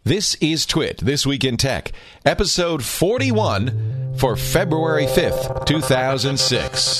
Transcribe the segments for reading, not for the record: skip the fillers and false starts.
This is Twit, This Week in Tech, episode 41 for February 5th, 2006.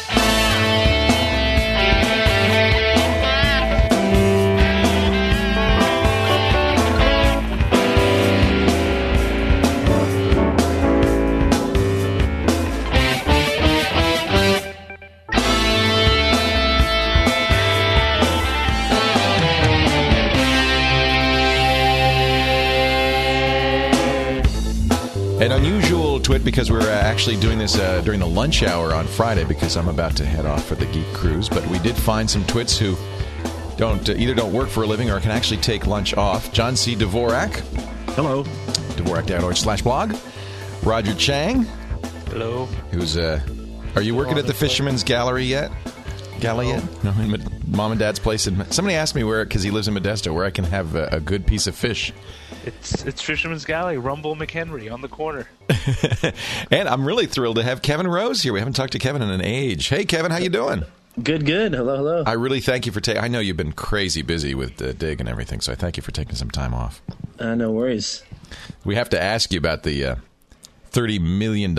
An unusual Twit because we're actually doing this during the lunch hour on Friday because I'm about to head off for the Geek Cruise. But we did find some Twits who either don't work for a living or can actually take lunch off. John C. Dvorak. Hello. Dvorak.org/blog. Roger Chang. Hello. Who's are you working at the Fisherman's Gallery yet? Galley yet? No, in Mom and Dad's place. Somebody asked me where, because he lives in Modesto, where I can have a good piece of fish. It's Fisherman's Galley, Rumble McHenry on the corner. And I'm really thrilled to have Kevin Rose here. We haven't talked to Kevin in an age. Hey, Kevin, how you doing? Good. Hello. I really thank you for I know you've been crazy busy with Dig and everything, so I thank you for taking some time off. No worries. We have to ask you about the $30 million.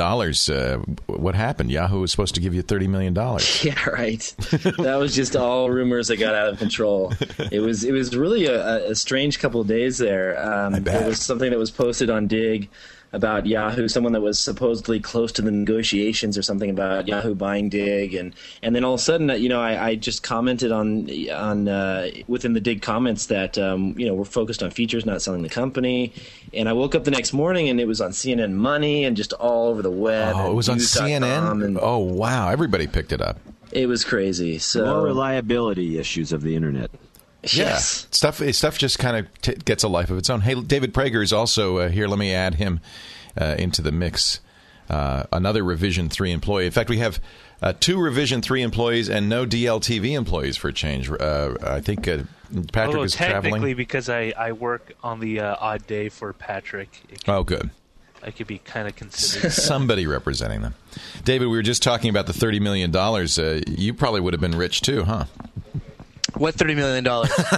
What happened? Yahoo was supposed to give you $30 million. Yeah, right. That was just all rumors that got out of control. It was really a strange couple of days there. There was something that was posted on Dig about Yahoo, someone that was supposedly close to the negotiations or something about Yahoo buying Dig, and then all of a sudden, I just commented on within the Dig comments that we're focused on features, not selling the company. And I woke up the next morning and it was on CNN Money and just all over the web. Oh, it was on CNN? And oh, wow. Everybody picked it up. It was crazy. So more reliability issues of the internet. Yes. Yeah, stuff just kind of gets a life of its own. Hey, David Prager is also here. Let me add him into the mix. Another Revision 3 employee. In fact, we have 2 Revision 3 employees and no DLTV employees for a change. I think Patrick is traveling. Technically, because I work on the odd day for Patrick. Good. I could be kind of considered. Somebody representing them. David, we were just talking about the $30 million. You probably would have been rich too, huh? What $30 million?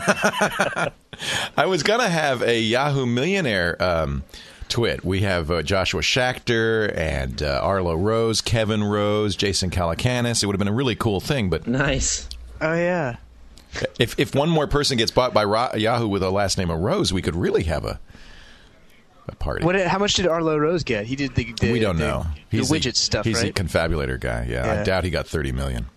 I was going to have a Yahoo millionaire Twit. We have Joshua Schachter and Arlo Rose, Kevin Rose, Jason Calacanis. It would have been a really cool thing, but nice. Oh yeah. If one more person gets bought by Yahoo with a last name of Rose, we could really have a party. How much did Arlo Rose get? He did the we don't know. He's the widget stuff, he's right? He's a confabulator guy. Yeah, I doubt he got $30 million.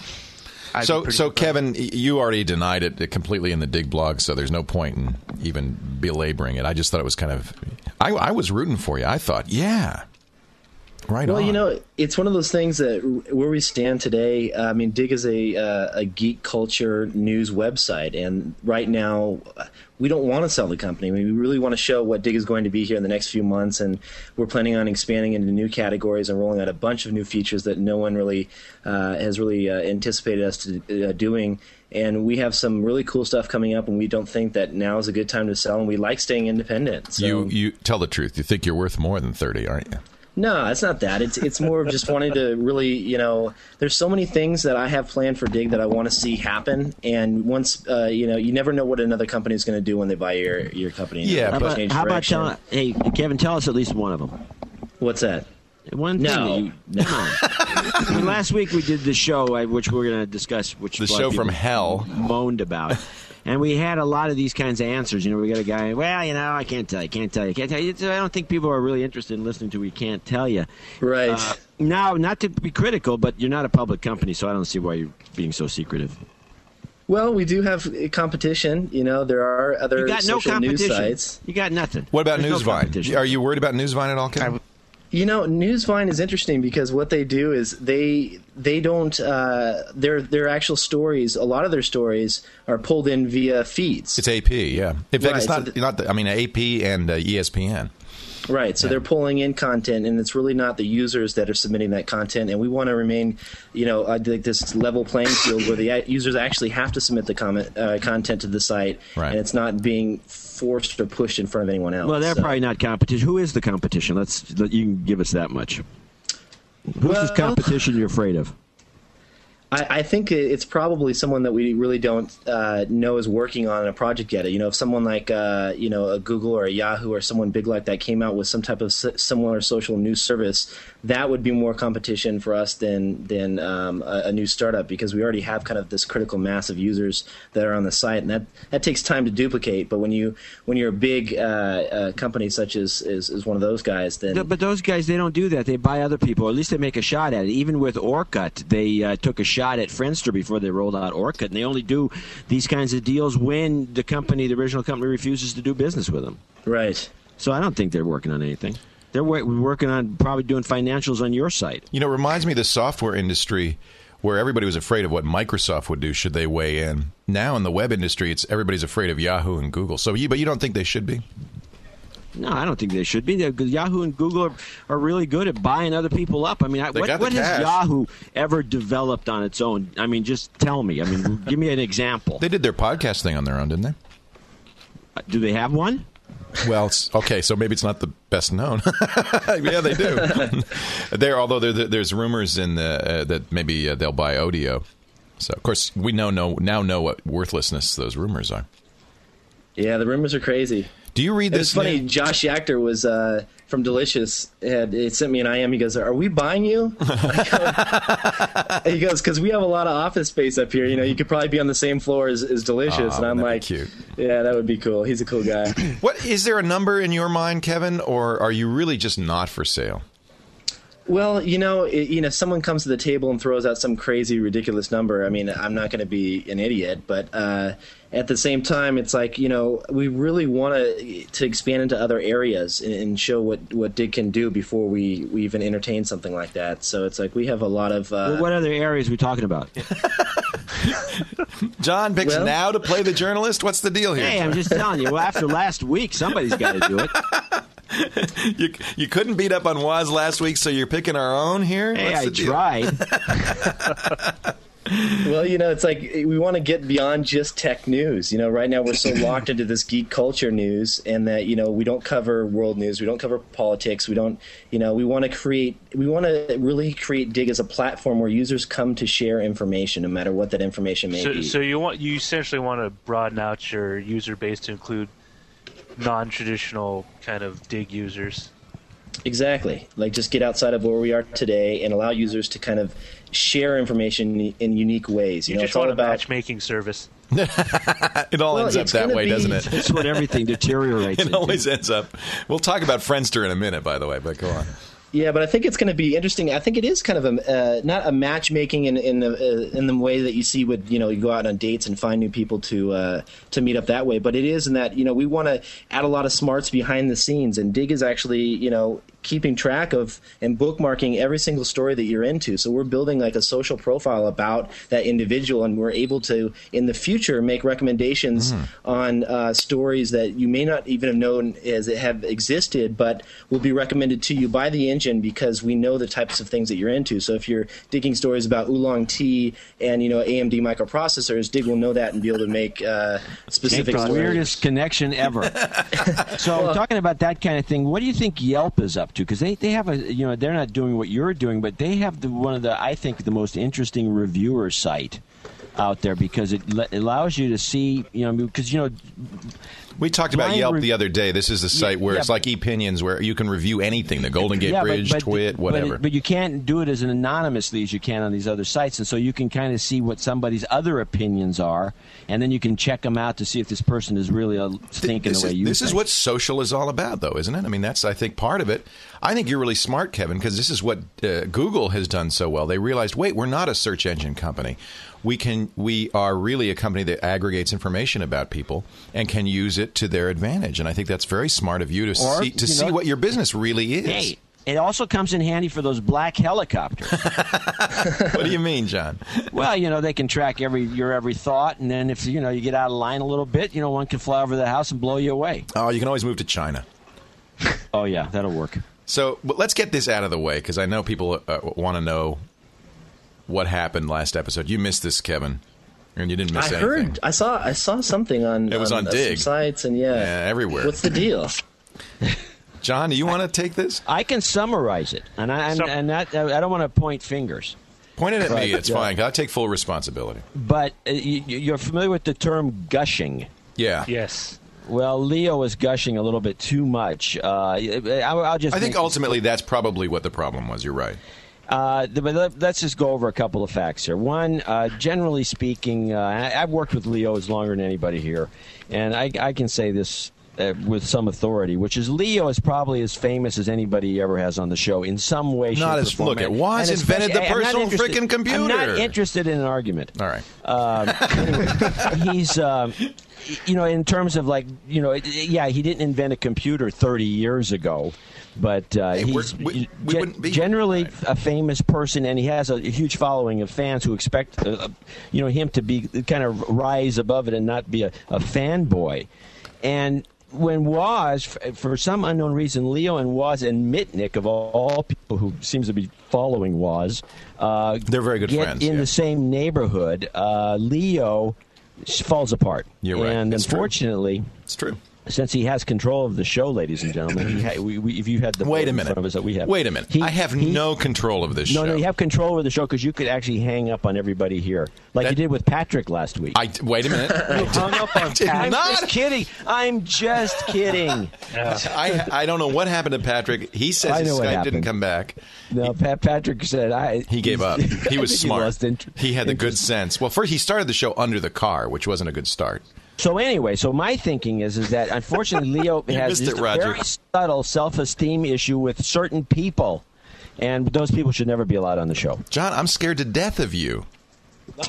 So Kevin, you already denied it completely in the Dig blog, so there's no point in even belaboring it. I just thought it was kind of... I was rooting for you. I thought, yeah, right on. Well, it's one of those things that where we stand today, Dig is a geek culture news website, and right now we don't want to sell the company. We really want to show what Dig is going to be here in the next few months, and we're planning on expanding into new categories and rolling out a bunch of new features that no one really has really anticipated us to doing. And we have some really cool stuff coming up, and we don't think that now is a good time to sell, and we like staying independent. So, you tell the truth. You think you're worth more than 30, aren't you? No, it's not that. It's more of just wanting to really, there's so many things that I have planned for Dig that I want to see happen. And once, you never know what another company is going to do when they buy your company. Yeah, how about telling? Hey, Kevin, tell us at least one of them. What's that? One thing. No. Last week we did the show, which we're going to discuss. Which the show from hell moaned about. And we had a lot of these kinds of answers. We got a guy, I can't tell you. I don't think people are really interested in listening to We Can't Tell You. Right. Now, not to be critical, but you're not a public company, so I don't see why you're being so secretive. Well, we do have competition. There are other social news sites. You got nothing. What about Newsvine? Are you worried about Newsvine at all, Kevin? Newsvine is interesting because what they do is they don't their actual stories. A lot of their stories are pulled in via feeds. It's AP, yeah. In fact, it's not AP and ESPN. Right, so they're pulling in content, and it's really not the users that are submitting that content. And we want to remain, this level playing field where the users actually have to submit the content to the site, right. And it's not being forced or pushed in front of anyone else. Well, they're probably not competition. Who is the competition? You can give us that much. Who's the competition you're afraid of? I think it's probably someone that we really don't know is working on a project yet. You know, if someone like a Google or a Yahoo or someone big like that came out with some type of similar social news service, that would be more competition for us than a new startup, because we already have kind of this critical mass of users that are on the site, and that takes time to duplicate. But when you're a big company such as one of those guys, then but those guys, they don't do that. They buy other people, or at least they make a shot at it. Even with Orkut, they took a shot at Friendster before they rolled out Orkut, and they only do these kinds of deals when the original company refuses to do business with them. Right. So I don't think they're working on anything. They're working on probably doing financials on your site. You know, it reminds me of the software industry where everybody was afraid of what Microsoft would do should they weigh in. Now in the web industry, everybody's afraid of Yahoo and Google. But you don't think they should be? No, I don't think they should be. Yahoo and Google are really good at buying other people up. I mean, what has Yahoo ever developed on its own? I mean, just tell me. I mean, give me an example. They did their podcast thing on their own, didn't they? Do they have one? Well, okay, so maybe it's not the best known. Yeah, they do. Although there's rumors that maybe they'll buy Odeo. So, of course, we now know what worthlessness those rumors are. Yeah, the rumors are crazy. Do you read this? It's funny. Josh Yachter was from Delicious. He sent me an IM. He goes, "Are we buying you?" He goes, "Because we have a lot of office space up here. You know, you could probably be on the same floor as Delicious." And I'm like, cute. "Yeah, that would be cool. He's a cool guy." What is there a number in your mind, Kevin, or are you really just not for sale? Well, someone comes to the table and throws out some crazy, ridiculous number. I mean, I'm not going to be an idiot, but at the same time, it's like, we really want to expand into other areas and show what Dig can do before we even entertain something like that. So it's like we have a lot of... what other areas are we talking about? John picks now to play the journalist? What's the deal here? Hey, I'm just telling you. Well, after last week, somebody's got to do it. You couldn't beat up on Woz last week, so you're picking our own here? Hey, I tried. Well, it's like we want to get beyond just tech news. Right now we're so locked into this geek culture news, and that we don't cover world news, we don't cover politics, we don't. We want to really create Dig as a platform where users come to share information, no matter what that information may be. So you essentially want to broaden out your user base to include non-traditional kind of Dig users. Exactly. Like, just get outside of where we are today and allow users to kind of share information in unique ways. You just want a matchmaking service. It all ends up that way, doesn't it? That's what everything deteriorates It always ends up. We'll talk about Friendster in a minute, by the way, but go on. Yeah, but I think it's going to be interesting. I think it is kind of not a matchmaking in the way that you see with you go out on dates and find new people to meet up that way. But it is in that we want to add a lot of smarts behind the scenes, and Dig is actually keeping track of and bookmarking every single story that you're into. So we're building like a social profile about that individual, and we're able to in the future make recommendations on stories that you may not even have known as it have existed, but will be recommended to you by the engine because we know the types of things that you're into. So if you're digging stories about oolong tea and AMD microprocessors, Dig will know that and be able to make specific stories. The weirdest connection ever. So talking about that kind of thing, what do you think Yelp is up to? Because they have they're not doing what you're doing, but they have one of the, I think, the most interesting reviewer site out there, because it allows you to see, because we talked about Yelp the other day. This is the site where it's like ePinions, where you can review anything, the Golden Gate Bridge, Twit, whatever. But you can't do it as anonymously as you can on these other sites, and so you can kind of see what somebody's other opinions are, and then you can check them out to see if this person is really thinking the way you think. This is what social is all about, though, isn't it? I mean, that's, I think, part of it. I think you're really smart, Kevin, because this is what Google has done so well. They realized, wait, we're not a search engine company. We are really a company that aggregates information about people and can use it to their advantage. And I think that's very smart of you to see what your business really is. Hey, it also comes in handy for those black helicopters. What do you mean, John? Well, they can track your every thought, and then if you get out of line a little bit, one can fly over the house and blow you away. Oh, you can always move to China. Oh yeah, that'll work. So let's get this out of the way, because I know people want to know what happened last episode. You missed this, Kevin, and you didn't miss anything. I saw something on. It was on Dig some sites, and everywhere. What's the deal? John, do you want to take this? I can summarize it, and I don't want to point fingers. Point it at me. It's fine. I'll take full responsibility. But you're familiar with the term gushing. Yeah. Yes. Well, Leo is gushing a little bit too much. I think ultimately that's probably what the problem was. You're right. But let's just go over a couple of facts here. One, generally speaking, I've worked with Leos longer than anybody here, and I can say this with some authority, which is Leo is probably as famous as anybody he ever has on the show in some way, shape, or form. Look, Woz invented the personal freaking computer. I'm not interested in an argument. All right. Anyway, he's... in terms of he didn't invent a computer 30 years ago, but he's generally a famous person, and he has a huge following of fans who expect him to be kind of rise above it and not be a fanboy. And when Woz, for some unknown reason, Leo and Woz and Mitnick, of all people who seems to be following Woz, they're very good friends. In the same neighborhood, Leo falls apart. You're right. And unfortunately, it's true. Since he has control of the show, ladies and gentlemen, if you had the wait a minute, in front of us that we have. Wait a minute, I have no control of this show. No, you have control over the show because you could actually hang up on everybody here, like you did with Patrick last week. Wait a minute, you hung up on Patrick. I'm just kidding. I'm just kidding. I don't know what happened to Patrick. He says his Skype didn't come back. No, Patrick said he gave up. He was smart. He had the good sense. Well, first he started the show under the car, which wasn't a good start. So anyway, my thinking is that unfortunately Leo has this very subtle self-esteem issue with certain people, and those people should never be allowed on the show. John, I'm scared to death of you. It's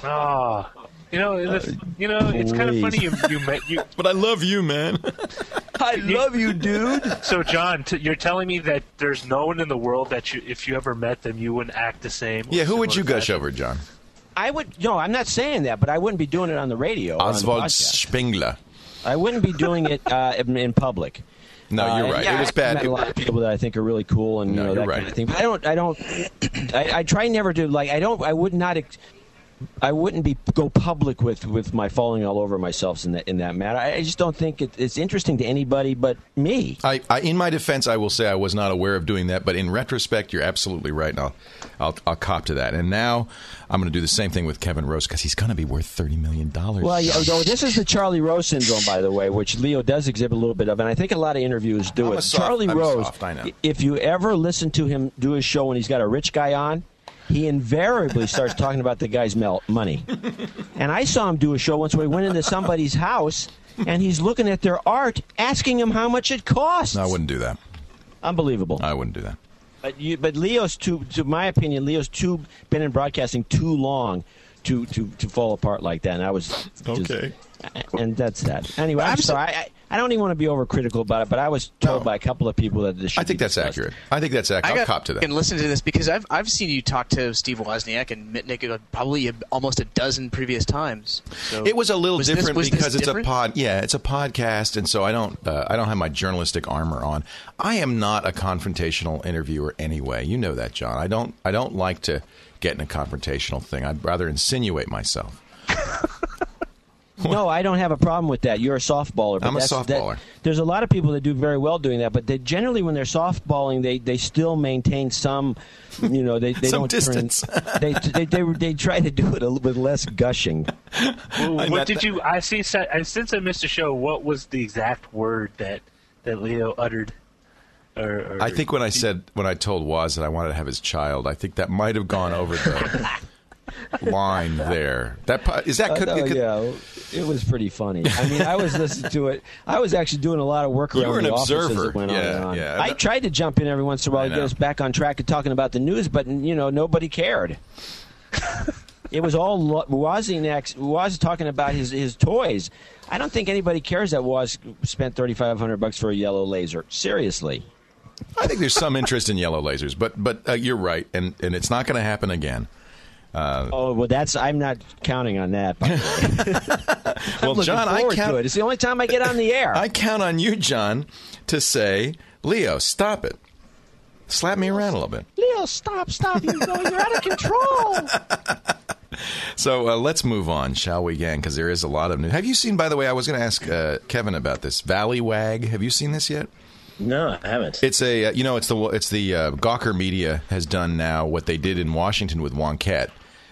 kind of funny you met you. But I love you, man. I love you, dude. So, John, you're telling me that there's no one in the world that if you ever met them, you wouldn't act the same? Yeah, who would you gush over, John? No, I'm not saying that, but I wouldn't be doing it on the radio. Oswald Spengler. I wouldn't be doing it in public. No, you're right. It was bad. I've met a lot of people that I think are really cool and that kind of thing. But I try never to I wouldn't go public with my falling all over myself in that matter. I just don't think it's interesting to anybody but me. In my defense, I will say I was not aware of doing that, but in retrospect, you're absolutely right, and I'll cop to that. And now I'm going to do the same thing with Kevin Rose because he's going to be worth $30 million. Well, this is the Charlie Rose syndrome, by the way, which Leo does exhibit a little bit of, and I think a lot of interviewers do it. Charlie Rose, if you ever listen to him do his show when he's got a rich guy on, he invariably starts talking about the guy's money. And I saw him do a show once where he went into somebody's house, and he's looking at their art, asking him how much it costs. No, I wouldn't do that. Unbelievable. I wouldn't do that. But Leo's to my opinion, been in broadcasting too long to fall apart like that. And I was okay. And that's that. Anyway, I'm sorry. I don't even want to be overcritical about it, but I was told by a couple of people that this should I think that's accurate. I'll cop to that. And listen to this because I've seen you talk to Steve Wozniak and Mitnick probably almost a dozen previous times. So it was a little different because it's different? It's a podcast, and so I don't have my journalistic armor on. I am not a confrontational interviewer anyway. You know that, John. I don't like to get in a confrontational thing. I'd rather insinuate myself. No, I don't have a problem with that. You're a softballer. But I'm a softballer. There's a lot of people that do very well doing that, but generally when they're softballing, they still maintain some, they some don't distance. They try to do it with less gushing. What did you? Since I missed the show, what was the exact word that Leo uttered? I think when I told Woz that I wanted to have his child, I think that might have gone over the line there. Yeah, it was pretty funny. I mean, I was listening to it. I was actually doing a lot of work around the office as it went on and on. Yeah. I tried to jump in every once in a while to get us back on track and talking about the news, but nobody cared. It was all Woz talking about his toys. I don't think anybody cares that Woz spent $3,500 for a yellow laser. Seriously. I think there's some interest in yellow lasers, but you're right, and it's not going to happen again. I'm not counting on that. By the way. Well, John, I count. It's the only time I get on the air. I count on you, John, to say, Leo, stop it. Slap me around a little bit. Leo, stop! You're out of control. So let's move on, shall we, gang? Because there is a lot of news. Have you seen, by the way, I was going to ask Kevin about this, Valleywag. Have you seen this yet? No, I haven't. It's a it's the Gawker Media has done now what they did in Washington with Wonkette.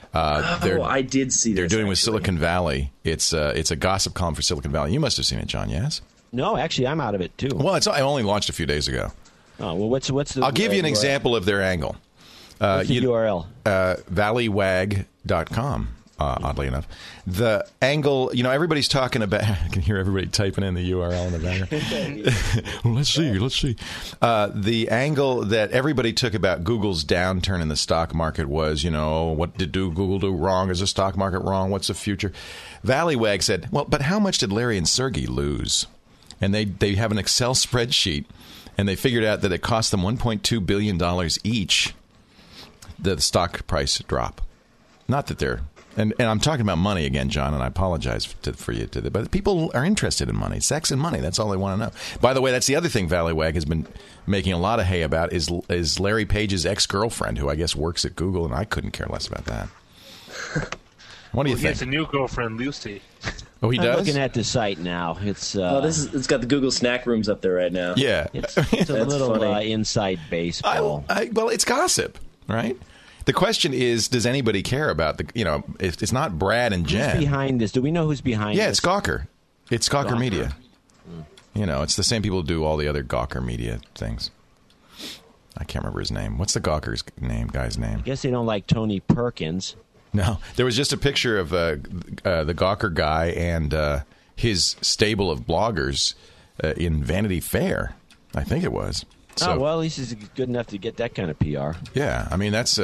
I did see this. They're doing with actually. Silicon Valley. It's a gossip column for Silicon Valley. You must have seen it, John. Yes. No, actually, I'm out of it too. Well, I only launched a few days ago. Oh well, what's the? I'll give you an example of their angle. What's the URL? Valleywag.com. Oddly enough, the angle, everybody's talking about. I can hear everybody typing in the URL in the background. Let's see. The angle that everybody took about Google's downturn in the stock market was, what did Google do wrong? Is the stock market wrong? What's the future? Valleywag said, well, but how much did Larry and Sergey lose? And they have an Excel spreadsheet, and they figured out that it cost them $1.2 billion each, the stock price drop. Not that they're... And I'm talking about money again, John, and I apologize for you. But people are interested in money. Sex and money. That's all they want to know. By the way, that's the other thing Valleywag has been making a lot of hay about is Larry Page's ex-girlfriend, who I guess works at Google, and I couldn't care less about that. What do you think? He has a new girlfriend, Lucy. Oh, he does? I'm looking at the site now. It's it's got the Google snack rooms up there right now. Yeah. it's a little inside baseball. Well, it's gossip, right? The question is, does anybody care about if it's not Brad and Jen. Who's behind this? Do we know who's behind this? Yeah, it's Gawker. It's Gawker Media. It's the same people who do all the other Gawker Media things. I can't remember his name. What's the Gawker's guy's name? I guess they don't like Tony Perkins. No, there was just a picture of the Gawker guy and his stable of bloggers in Vanity Fair, I think it was. So, well, at least he's good enough to get that kind of PR. Yeah, I mean that's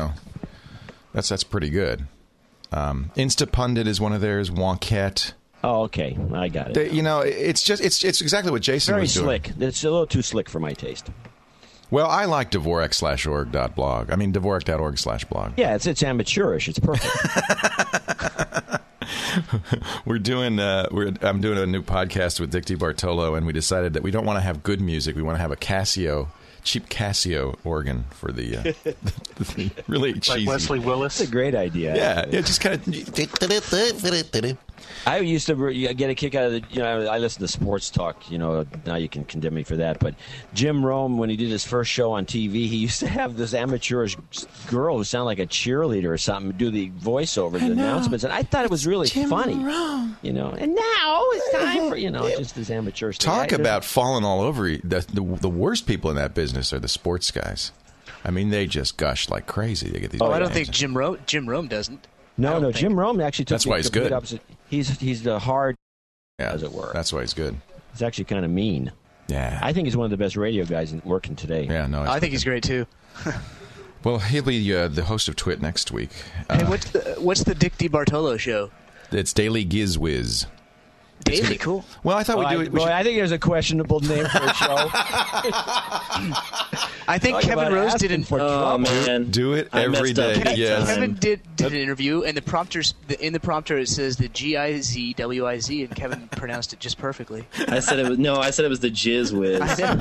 that's pretty good. Instapundit is one of theirs. Wonkette. Oh, okay, I got it. It's exactly what Jason Very was doing. slick. It's a little too slick for my taste. Well, I like Dvorak.org.blog. I mean Dvorak.org/blog. Yeah, it's amateurish. It's perfect. I'm doing a new podcast with Dick DiBartolo, and we decided that we don't want to have good music. We want to have a cheap Casio organ for the really cheesy. Like Wesley Willis. That's a great idea. Yeah, just kind of. I used to get a kick out of the. I listen to sports talk. Now you can condemn me for that. But Jim Rome, when he did his first show on TV, he used to have this amateurish girl who sounded like a cheerleader or something do the voiceover, the announcements, and I thought it was really funny. Rome. And now it's time for just this amateurish. Talk about falling all over. The worst people in that business are the sports guys. I mean, they just gush like crazy. They get these. I don't think Jim Rome doesn't. No, Jim Rome actually took That's why he's good. Opposite. He's the hard, as it were. That's why he's good. He's actually kind of mean. Yeah. I think he's one of the best radio guys working today. Yeah, no. I think he's great too. Well, he'll be the host of Twit next week. Hey, what's the Dick DiBartolo show? It's Daily Gizwiz. Daily, cool. Well, I thought we'd do it. I think there's a questionable name for a show. I think Kevin Rose did an. Oh man, do it every day. Yes. Kevin did an interview, and in the prompter it says the Gizwiz, and Kevin pronounced it just perfectly. I said it was the Jizz Whiz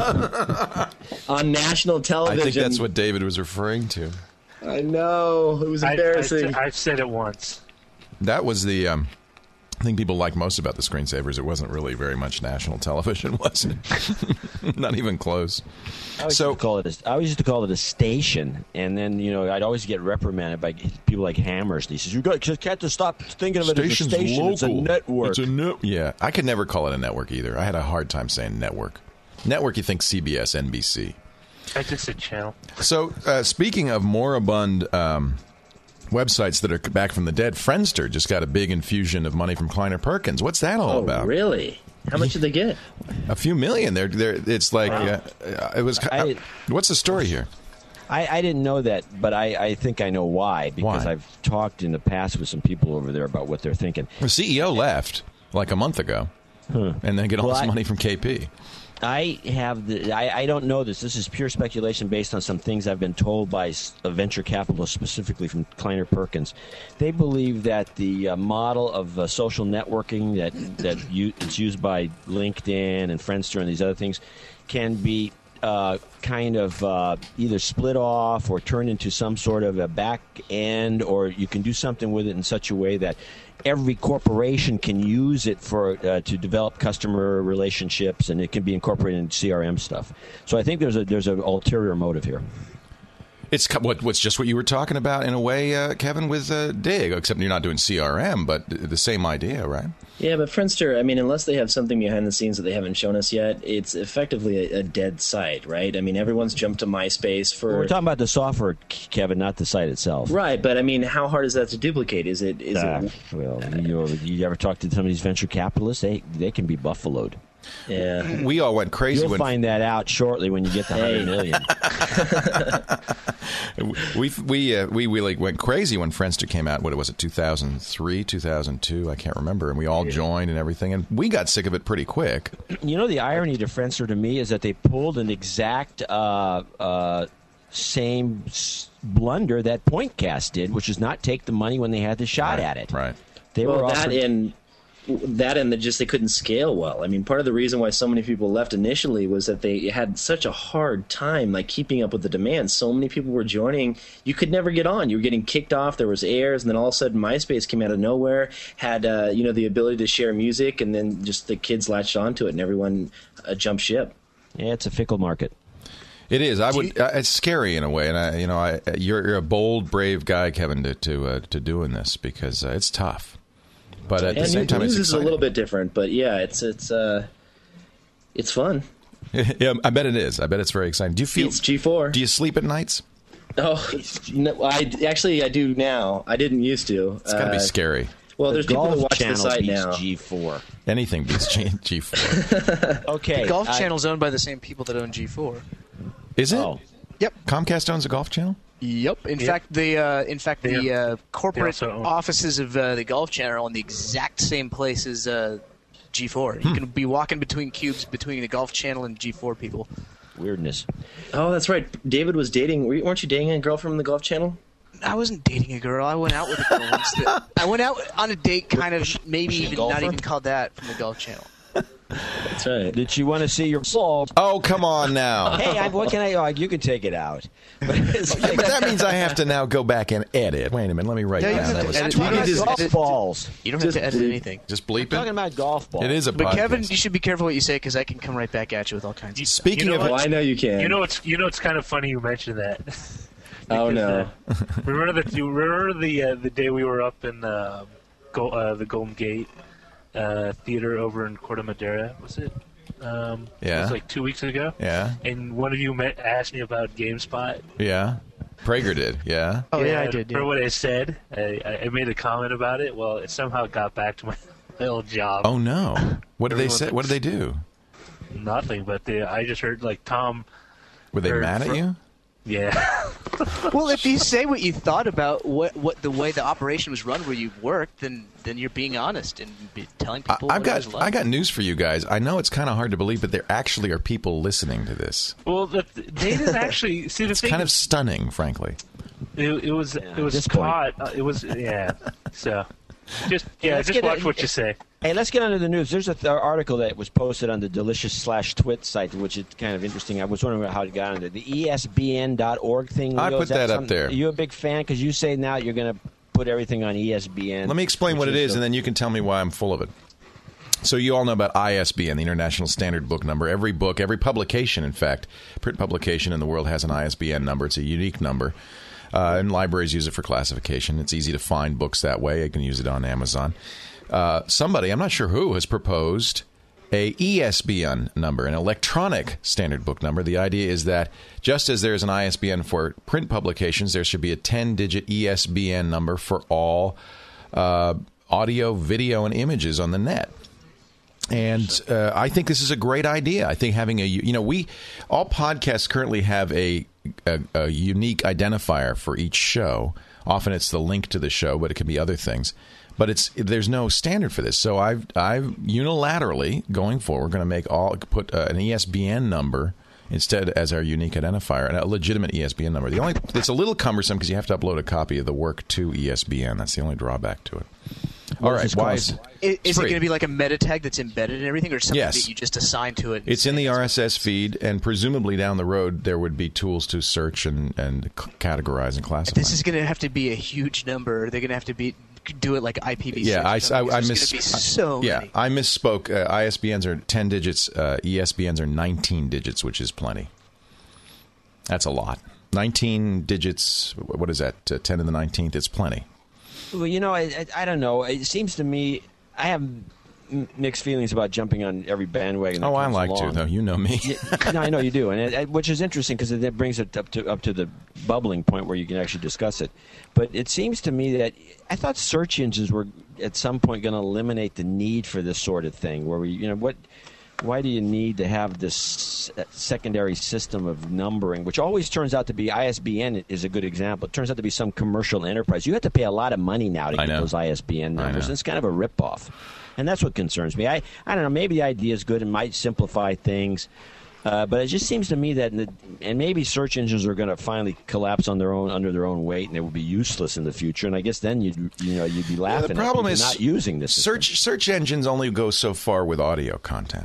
on national television. I think that's what David was referring to. I know, it was embarrassing. I've said it once. That was the. I think people liked most about the screensavers. It wasn't really very much national television, was it? Not even close. I always used to call it a station, and then I'd always get reprimanded by people like Hammers. He says, "You just can't stop thinking of it as a station. Local. It's a network." Yeah, I could never call it a network either. I had a hard time saying network. Network, you think CBS, NBC. I just said channel. So, speaking of moribund websites that are back from the dead, Friendster just got a big infusion of money from Kleiner Perkins. What's that all about? Really? How much did they get? A few million. It's like it was. What's the story here? I didn't know that, but I think I know why, because I've talked in the past with some people over there about what they're thinking. The CEO left like a month ago, and then get all this money from KP. I don't know this. This is pure speculation based on some things I've been told by a venture capitalist, specifically from Kleiner Perkins. They believe that the model of social networking that is used by LinkedIn and Friendster and these other things can be kind of either split off or turned into some sort of a back end, or you can do something with it in such a way that every corporation can use it for to develop customer relationships, and it can be incorporated in CRM stuff. So I think there's an ulterior motive here. It's what's just what you were talking about in a way, Kevin, with Dig, except you're not doing CRM, but the same idea, right? Yeah, but Friendster, I mean, unless they have something behind the scenes that they haven't shown us yet, it's effectively a dead site, right? I mean, everyone's jumped to MySpace for... We're talking about the software, Kevin, not the site itself. Right, but I mean, how hard is that to duplicate? Is it... Well, you ever talk to some of these venture capitalists? They can be buffaloed. Yeah. We all went crazy. You'll find that out shortly when you get to 100 million. We really went crazy when Friendster came out. What was it, 2003, 2002? I can't remember. And we all joined and everything. And we got sick of it pretty quick. You know, the irony to Friendster to me is that they pulled an exact same blunder that Pointcast did, which is not take the money when they had the shot at it. Right. They were that and they couldn't scale well. I mean, part of the reason why so many people left initially was that they had such a hard time keeping up with the demand. So many people were joining. You could never get on. You were getting kicked off. There was errors, and then all of a sudden MySpace came out of nowhere, had the ability to share music, and then just the kids latched onto it, and everyone jumped ship. Yeah, it's a fickle market. It is. It's scary in a way, and you're a bold, brave guy, Kevin, to doing this because it's tough. But at the same time, it's exciting. Is a little bit different, but yeah, it's fun. Yeah, I bet it is. I bet it's very exciting. Do you feel it's G4? Do you sleep at nights? Oh, no, I do now. I didn't used to. It's got to be scary. Well, there's people that watch the site now. G4. Anything beats G4. Okay. The Golf Channel's owned by the same people that own G4. Is it? Oh. Yep. Comcast owns a Golf Channel? Yep. In fact, the corporate offices of the Golf Channel are on the exact same place as G4. You can be walking between cubes between the Golf Channel and G4 people. Weirdness. Oh, that's right. David was dating. Weren't you dating a girl from the Golf Channel? I wasn't dating a girl. I went out with a girl once. I went out on a date, kind of maybe even not even called that from the Golf Channel. That's right. Did she want to see your ball? Oh, come on now. Hey, what can I? You can take it out. But that means I have to now go back and edit. Wait a minute. Let me write down. I'm talking about golf balls. You don't have to edit anything. Just bleep it. I'm talking about golf balls. It is a podcast. But Kevin, you should be careful what you say because I can come right back at you with all kinds of stuff. Speaking of, I know you can. You know it's kind of funny you mentioned that. Oh no! Remember the day we were up in the Golden Gate theater over in Corte Madera? Was it? Yeah. It was like 2 weeks ago. Yeah. And one of you asked me about GameSpot. Yeah. Prager did. Yeah. Oh yeah, I did. For what I said, I made a comment about it. Well, it somehow got back to my old job. Oh no! What did they say? What did they do? Nothing. But I just heard Tom. Were they mad at you? Yeah. Well, if you say what you thought about what the way the operation was run where you worked, then you're being honest and telling people. I got news for you guys. I know it's kind of hard to believe, but there actually are people listening to this. Well, they didn't actually see the it's thing. Kind of stunning, frankly. It was caught. It was So just watch what you say. Hey, let's get on to the news. There's an article that was posted on the Delicious/Twit site, which is kind of interesting. I was wondering how it got on there. The ESBN.org thing. I put that up there. Are you a big fan? Because you say now you're going to put everything on ESBN. Let me explain what it is, and then you can tell me why I'm full of it. So you all know about ISBN, the International Standard Book Number. Every book, every publication, in fact, print publication in the world has an ISBN number. It's a unique number. And libraries use it for classification. It's easy to find books that way. You can use it on Amazon. Somebody, I'm not sure who, has proposed a ESBN number, an electronic standard book number. The idea is that just as there's an ISBN for print publications, there should be a 10-digit ESBN number for all audio, video, and images on the net. And I think this is a great idea. I think having all podcasts currently have a unique identifier for each show. Often it's the link to the show, but it can be other things. But there's no standard for this. So I've unilaterally, going forward, going to put an ESBN number instead as our unique identifier, and a legitimate ESBN number. It's a little cumbersome because you have to upload a copy of the work to ESBN. That's the only drawback to it. All right. Why is it going to be like a meta tag that's embedded in everything, or something that you just assign to it? It's in the RSS feed, and presumably down the road there would be tools to search and categorize and classify. This is going to have to be a huge number. They're going to have to be do it like IPv6. Yeah, I misspoke. ISBNs are 10 digits. ESBNs are 19 digits, which is plenty. That's a lot. 19 digits. What is that? 10 to the 19th. It's plenty. Well, I don't know. It seems to me I have mixed feelings about jumping on every bandwagon. I like to, though. You know me. No, I know you do, and which is interesting because it brings it up to the bubbling point where you can actually discuss it. But it seems to me that I thought search engines were at some point going to eliminate the need for this sort of thing. Where why do you need to have this secondary system of numbering, which always turns out to be ISBN is a good example. It turns out to be some commercial enterprise. You have to pay a lot of money now to get those ISBN numbers. And it's kind of a ripoff. And that's what concerns me. I don't know. Maybe the idea is good and might simplify things, but it just seems to me that, and maybe search engines are going to finally collapse under their own weight, and they will be useless in the future. And I guess then you'd be laughing. The problem at is not using this search engines only go so far with audio content.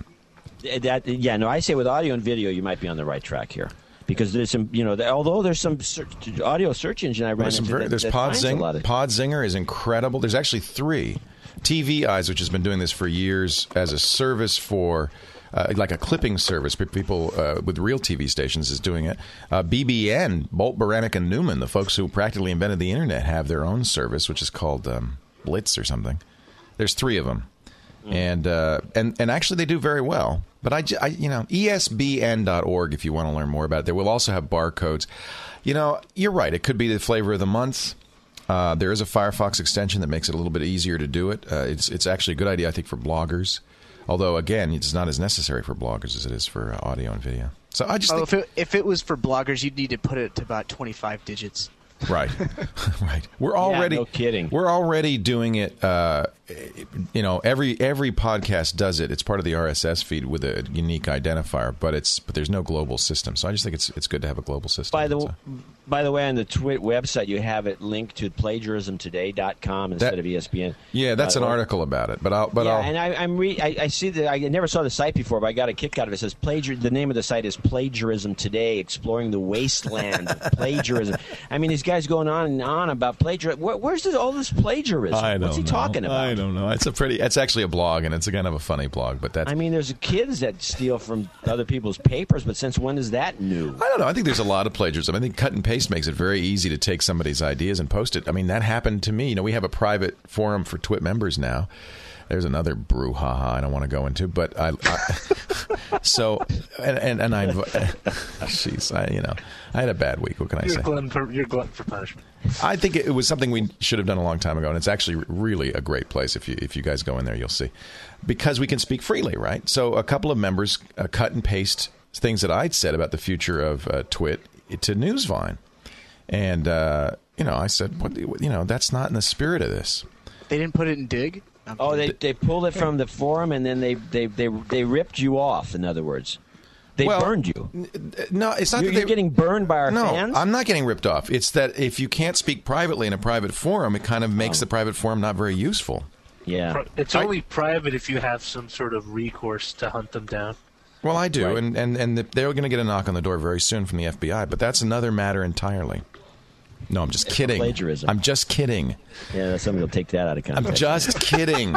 I say with audio and video, you might be on the right track here. Because there's some, although there's some audio search engine I ran into. There's Podzinger is incredible. There's actually 3. TV Eyes, which has been doing this for years as a service for, like a clipping service for people with real TV stations, is doing it. BBN, Bolt, Baranek, and Newman, the folks who practically invented the internet, have their own service, which is called Blitz or something. There's 3 of them. And actually they do very well. But ESBN.org if you want to learn more about it. They will also have barcodes. You're right. It could be the flavor of the month. There is a Firefox extension that makes it a little bit easier to do it. It's actually a good idea, I think, for bloggers. Although, again, it's not as necessary for bloggers as it is for audio and video. So I just think if it was for bloggers, you'd need to put it to about 25 digits. Right, right. We're already no kidding. We're already doing it. Every podcast does it. It's part of the RSS feed with a unique identifier, but there's no global system. So I just think it's good to have a global system. By the way, on the Twit website, you have it linked to plagiarismtoday.com instead of ESPN. Yeah, that's an article about it. I see that. I never saw the site before, but I got a kick out of it. It says the name of the site is Plagiarism Today, exploring the wasteland of plagiarism. I mean, these guys going on and on about plagiarism. Where's all this plagiarism? What's he talking about? I don't know. It's actually a blog, and it's kind of a funny blog. But there's kids that steal from other people's papers, but since when is that new? I don't know. I think there's a lot of plagiarism. I think cut and paste makes it very easy to take somebody's ideas and post it. I mean, that happened to me. We have a private forum for Twit members now. There's another brouhaha I don't want to go into, but jeez, I had a bad week. What can I say? You're glutton for punishment. I think it was something we should have done a long time ago, and it's actually really a great place. If you guys go in there, you'll see, because we can speak freely, right? So a couple of members cut and paste things that I'd said about the future of Twit to Newsvine, and I said, that's not in the spirit of this. They didn't put it in Dig. They pulled it from the forum, and then they ripped you off. In other words, they burned you. No, it's not. You're getting burned by our fans. No, I'm not getting ripped off. It's that if you can't speak privately in a private forum, it kind of makes the private forum not very useful. Yeah, it's only private if you have some sort of recourse to hunt them down. Well, I do, right. and they're going to get a knock on the door very soon from the FBI, but that's another matter entirely. No, I'm just kidding. Plagiarism. I'm just kidding. Yeah, somebody will take that out of context. I'm just kidding.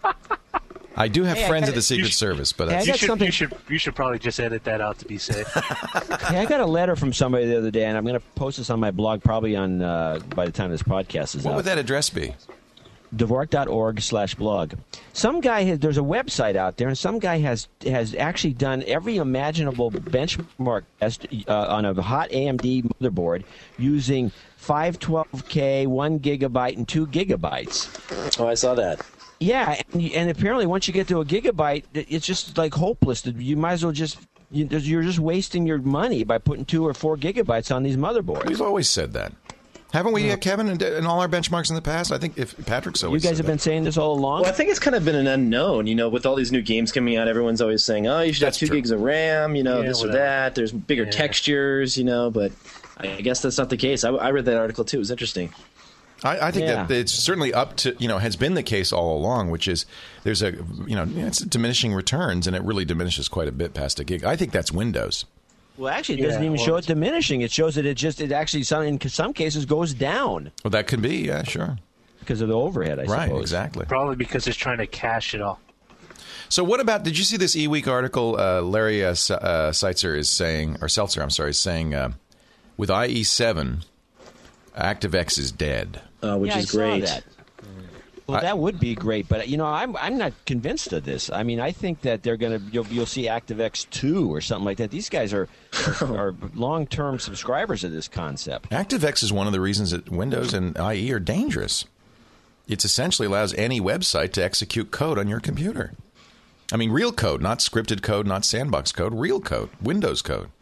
I do have friends at the Secret Service, but you should probably just edit that out to be safe. Hey, I got a letter from somebody the other day, and I'm going to post this on my blog probably on by the time this podcast is out. What would that address be? Dvorak.org/blog. Some guy there's a website out there, and some guy has actually done every imaginable benchmark test on a hot AMD motherboard using 512K, 1 gigabyte, and 2 gigabytes. Oh, I saw that. Yeah, and apparently once you get to a gigabyte, it's just like hopeless. You might as well you're just wasting your money by putting 2 or 4 gigabytes on these motherboards. We've always said that. Haven't we, Kevin, in all our benchmarks in the past? I think if Patrick's always You guys have been saying this all along? Well, I think it's kind of been an unknown. With all these new games coming out, everyone's always saying, oh, you should have 2 gigs of RAM, this or that. There's bigger textures, but I guess that's not the case. I read that article, too. It was interesting. I think that it's certainly up to, has been the case all along, which is there's it's diminishing returns, and it really diminishes quite a bit past a gig. I think that's Windows. Well, actually, it doesn't even show it diminishing. It shows that it actually, in some cases, goes down. Well, that could be, yeah, sure. because of the overhead, I suppose. Right, exactly. Probably because it's trying to cache it all. So what about, did you see this eWeek article? Larry Seltzer is saying, with IE7, ActiveX is dead. Which is great. Saw that. Well, that would be great, but I'm not convinced of this. I mean, I think that they're going to you'll see ActiveX 2 or something like that. These guys are long-term subscribers of this concept. ActiveX is one of the reasons that Windows and IE are dangerous. It essentially allows any website to execute code on your computer. I mean, real code, not scripted code, not sandbox code, real code, Windows code.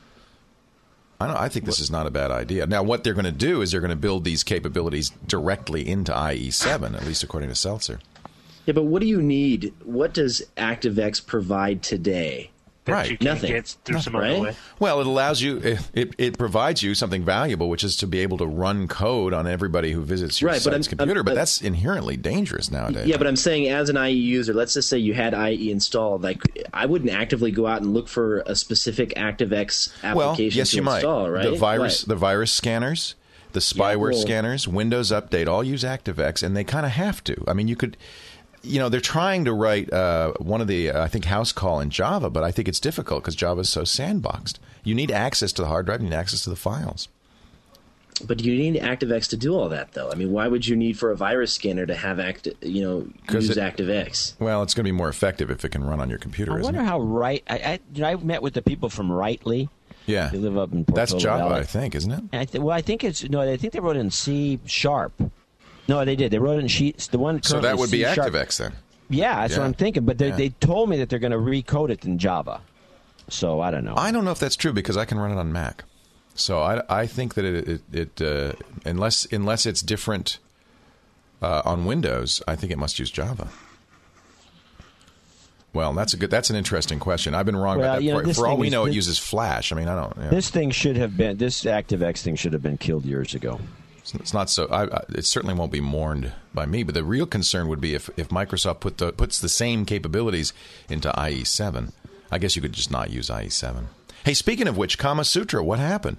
I think this is not a bad idea. Now, what they're going to do is they're going to build these capabilities directly into IE7, at least according to Seltzer. Yeah, but what do you need? What does ActiveX provide today? That you can get through some other way. Well, it allows you, it provides you something valuable, which is to be able to run code on everybody who visits your site's computer. But that's inherently dangerous nowadays. Yeah, but I'm saying as an IE user, let's just say you had IE installed. Like, I wouldn't actively go out and look for a specific ActiveX application to install, right? The virus scanners, the spyware scanners, Windows Update all use ActiveX, and they kind of have to. I mean, you could... they're trying to write one of the, I think, house call in Java, but I think it's difficult because Java is so sandboxed. You need access to the hard drive. You need access to the files. But you need ActiveX to do all that, though. I mean, why would you need for a virus scanner to have use ActiveX? Well, it's going to be more effective if it can run on your computer. I wonder how I met with the people from Rightly. Yeah, they live up in Portola That's Java, Valley. I think, isn't it? I think it's I think they wrote it in C#. No, they did. They wrote it in Sheets. The one. So that would be ActiveX then. Yeah, that's what I'm thinking. But they told me that they're going to recode it in Java. So I don't know. I don't know if that's true because I can run it on Mac. So I think that it unless it's different on Windows, I think it must use Java. Well, that's an interesting question. I've been wrong about that. For all we know, it uses Flash. I mean, I don't. This ActiveX thing should have been killed years ago. It's not so. It certainly won't be mourned by me. But the real concern would be if Microsoft puts the same capabilities into IE7. I guess you could just not use IE7. Hey, speaking of which, Kama Sutra, what happened?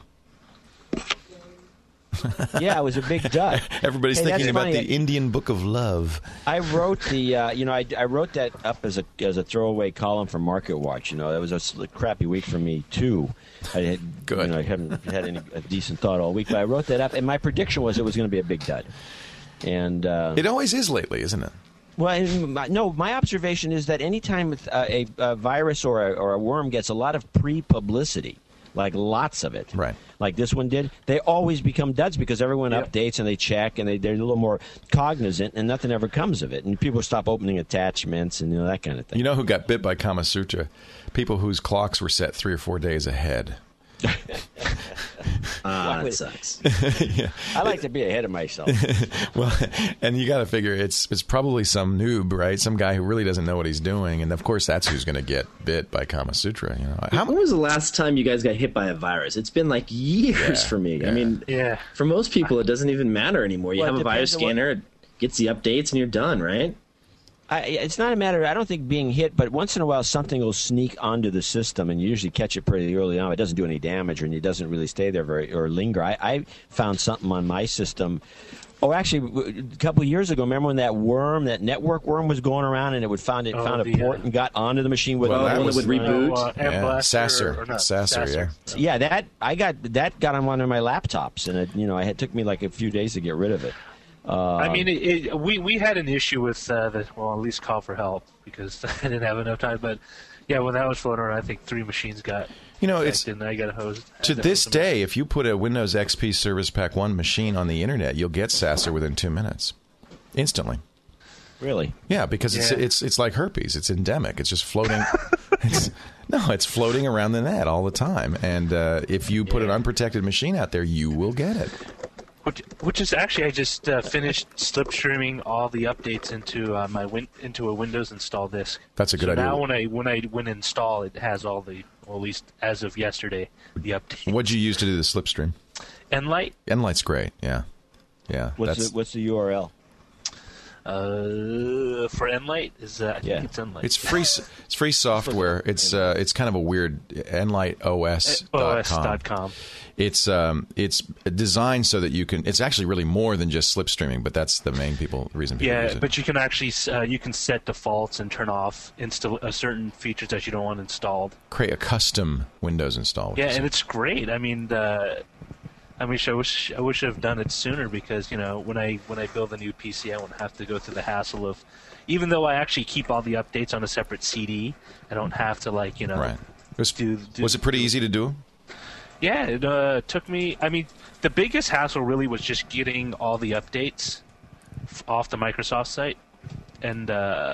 Yeah, it was a big dud. Everybody's thinking about the Indian Book of Love. I wrote I wrote that up as a throwaway column for Market Watch. That was a crappy week for me too. I haven't had a decent thought all week, but I wrote that up, and my prediction was it was going to be a big dud. And it always is lately, isn't it? Well, no. My observation is that anytime a virus or a worm gets a lot of pre-publicity, like lots of it, right? Like this one did, they always become duds because everyone updates and they check and they're a little more cognizant, and nothing ever comes of it. And people stop opening attachments and that kind of thing. You know who got bit by Kama Sutra? People whose clocks were set 3 or 4 days ahead. That sucks. Yeah. I like to be ahead of myself. Well, and you got to figure it's probably some noob, right? Some guy who really doesn't know what he's doing, and of course that's who's going to get bit by Kama Sutra. When was the last time you guys got hit by a virus? It's been like years for me. Yeah. I mean, for most people, it doesn't even matter anymore. You have a virus scanner, it gets the updates, and you're done, right? It's not a matter of, I don't think, being hit, but once in a while something will sneak onto the system, and you usually catch it pretty early on. It doesn't do any damage, and it doesn't really stay there or linger. I found something on my system. Oh, actually, a couple of years ago, remember when that network worm was going around, and it found a port and got onto the machine with that would reboot. Sasser. Yeah, that got on one of my laptops, and it took me like a few days to get rid of it. I mean, we had an issue with at least call for help because I didn't have enough time. But yeah, when that was floating around, I think 3 machines got infected, and I got hosed. To this day, if you put a Windows XP Service Pack 1 machine on the internet, you'll get Sasser within 2 minutes, instantly. Really? Yeah, because it's like herpes. It's endemic. It's just floating. It's floating around the net all the time. And if you put an unprotected machine out there, you will get it. Which is actually, I just finished slipstreaming all the updates into into a Windows install disk. That's a good idea. Now when I install, it has all at least as of yesterday, the updates. What'd you use to do the slipstream? Nlight. Nlight's great. Yeah. What's the URL? For Enlight, I think it's Enlight. It's free. It's free software. It's kind of a weird EnlightOS.com. It's designed so that you can. It's actually really more than just slipstreaming, but that's the main reason people use it. But you can actually you can set defaults and turn off certain features that you don't want installed. Create a custom Windows install. Yeah, and it's great. I mean, I wish I've done it sooner because when I build a new PC, I won't have to go through the hassle of. Even though I actually keep all the updates on a separate CD, I don't have to Right. Was it pretty easy to do? Yeah, it took me. I mean, the biggest hassle really was just getting all the updates off the Microsoft site, and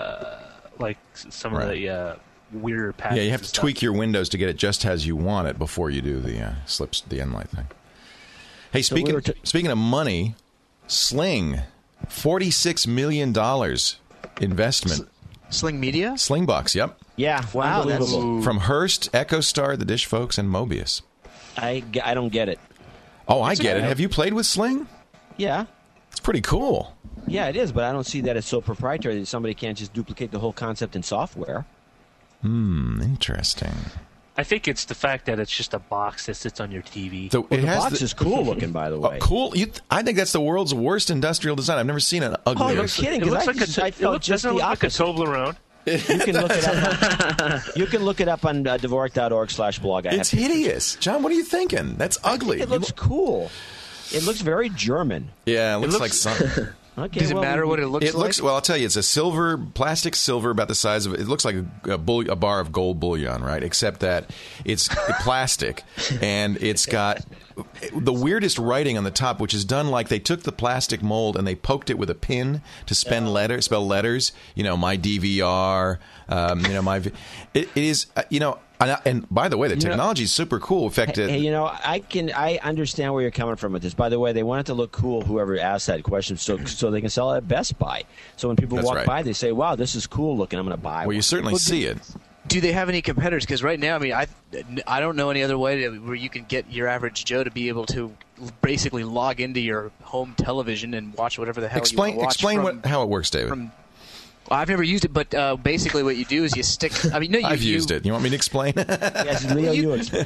some of the weirder packages. Yeah, you have to tweak your Windows to get it just as you want it before you do the Enlight thing. Hey, speaking of money, Sling, $46 million investment. Sling Media? Slingbox, yep. Yeah, wow, unbelievable. From Hearst, EchoStar, The Dish Folks, and Mobius. I don't get it. Oh, I get it. Have you played with Sling? Yeah. It's pretty cool. Yeah, it is, but I don't see that it's so proprietary that somebody can't just duplicate the whole concept in software. Interesting. I think it's the fact that it's just a box that sits on your TV. The box is cool looking, by the way. Cool? I think that's the world's worst industrial design. I've never seen an uglier. Oh, you're kidding? It looks like a Toblerone. You can look it up. You can look it up on Dvorak.org/blog. It's hideous, John. What are you thinking? That's ugly. It looks cool. It looks very German. Yeah, it looks like something. Okay, does it matter what it looks like? Well, I'll tell you, it's a plastic silver about the size of it. It looks like a bar of gold bullion, right? Except that it's plastic, and it's got the weirdest writing on the top, which is done like they took the plastic mold and they poked it with a pin to spell letters. My DVR. It is. And by the way, the technology is super cool. In fact, I understand where you're coming from with this. By the way, they want it to look cool. Whoever asked that question, so they can sell it at Best Buy. So when people walk by, they say, "Wow, this is cool looking. I'm going to buy." Well, you certainly see it. Do they have any competitors? Because right now, I mean, I don't know any other way where you can get your average Joe to be able to basically log into your home television and watch whatever the hell you want to watch. Explain how it works, David. I've never used it, but basically what you do is you stick. I mean, no, I've used it. You want me to explain? Yes, Leo, you explain.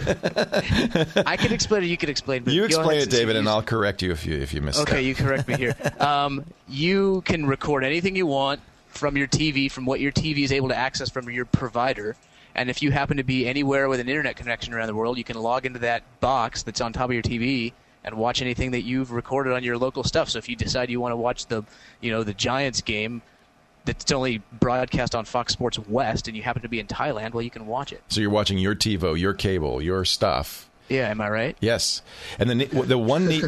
I can explain it. You can explain. But you explain it, David, and I'll correct you if you miss. Okay, you correct me here. You can record anything you want from your TV, from what your TV is able to access from your provider. And if you happen to be anywhere with an internet connection around the world, you can log into that box that's on top of your TV and watch anything that you've recorded on your local stuff. So if you decide you want to watch the Giants game that's only broadcast on Fox Sports West and you happen to be in Thailand, well, you can watch it. So you're watching your TiVo, your cable, your stuff. Yeah, am I right? Yes. And the one neat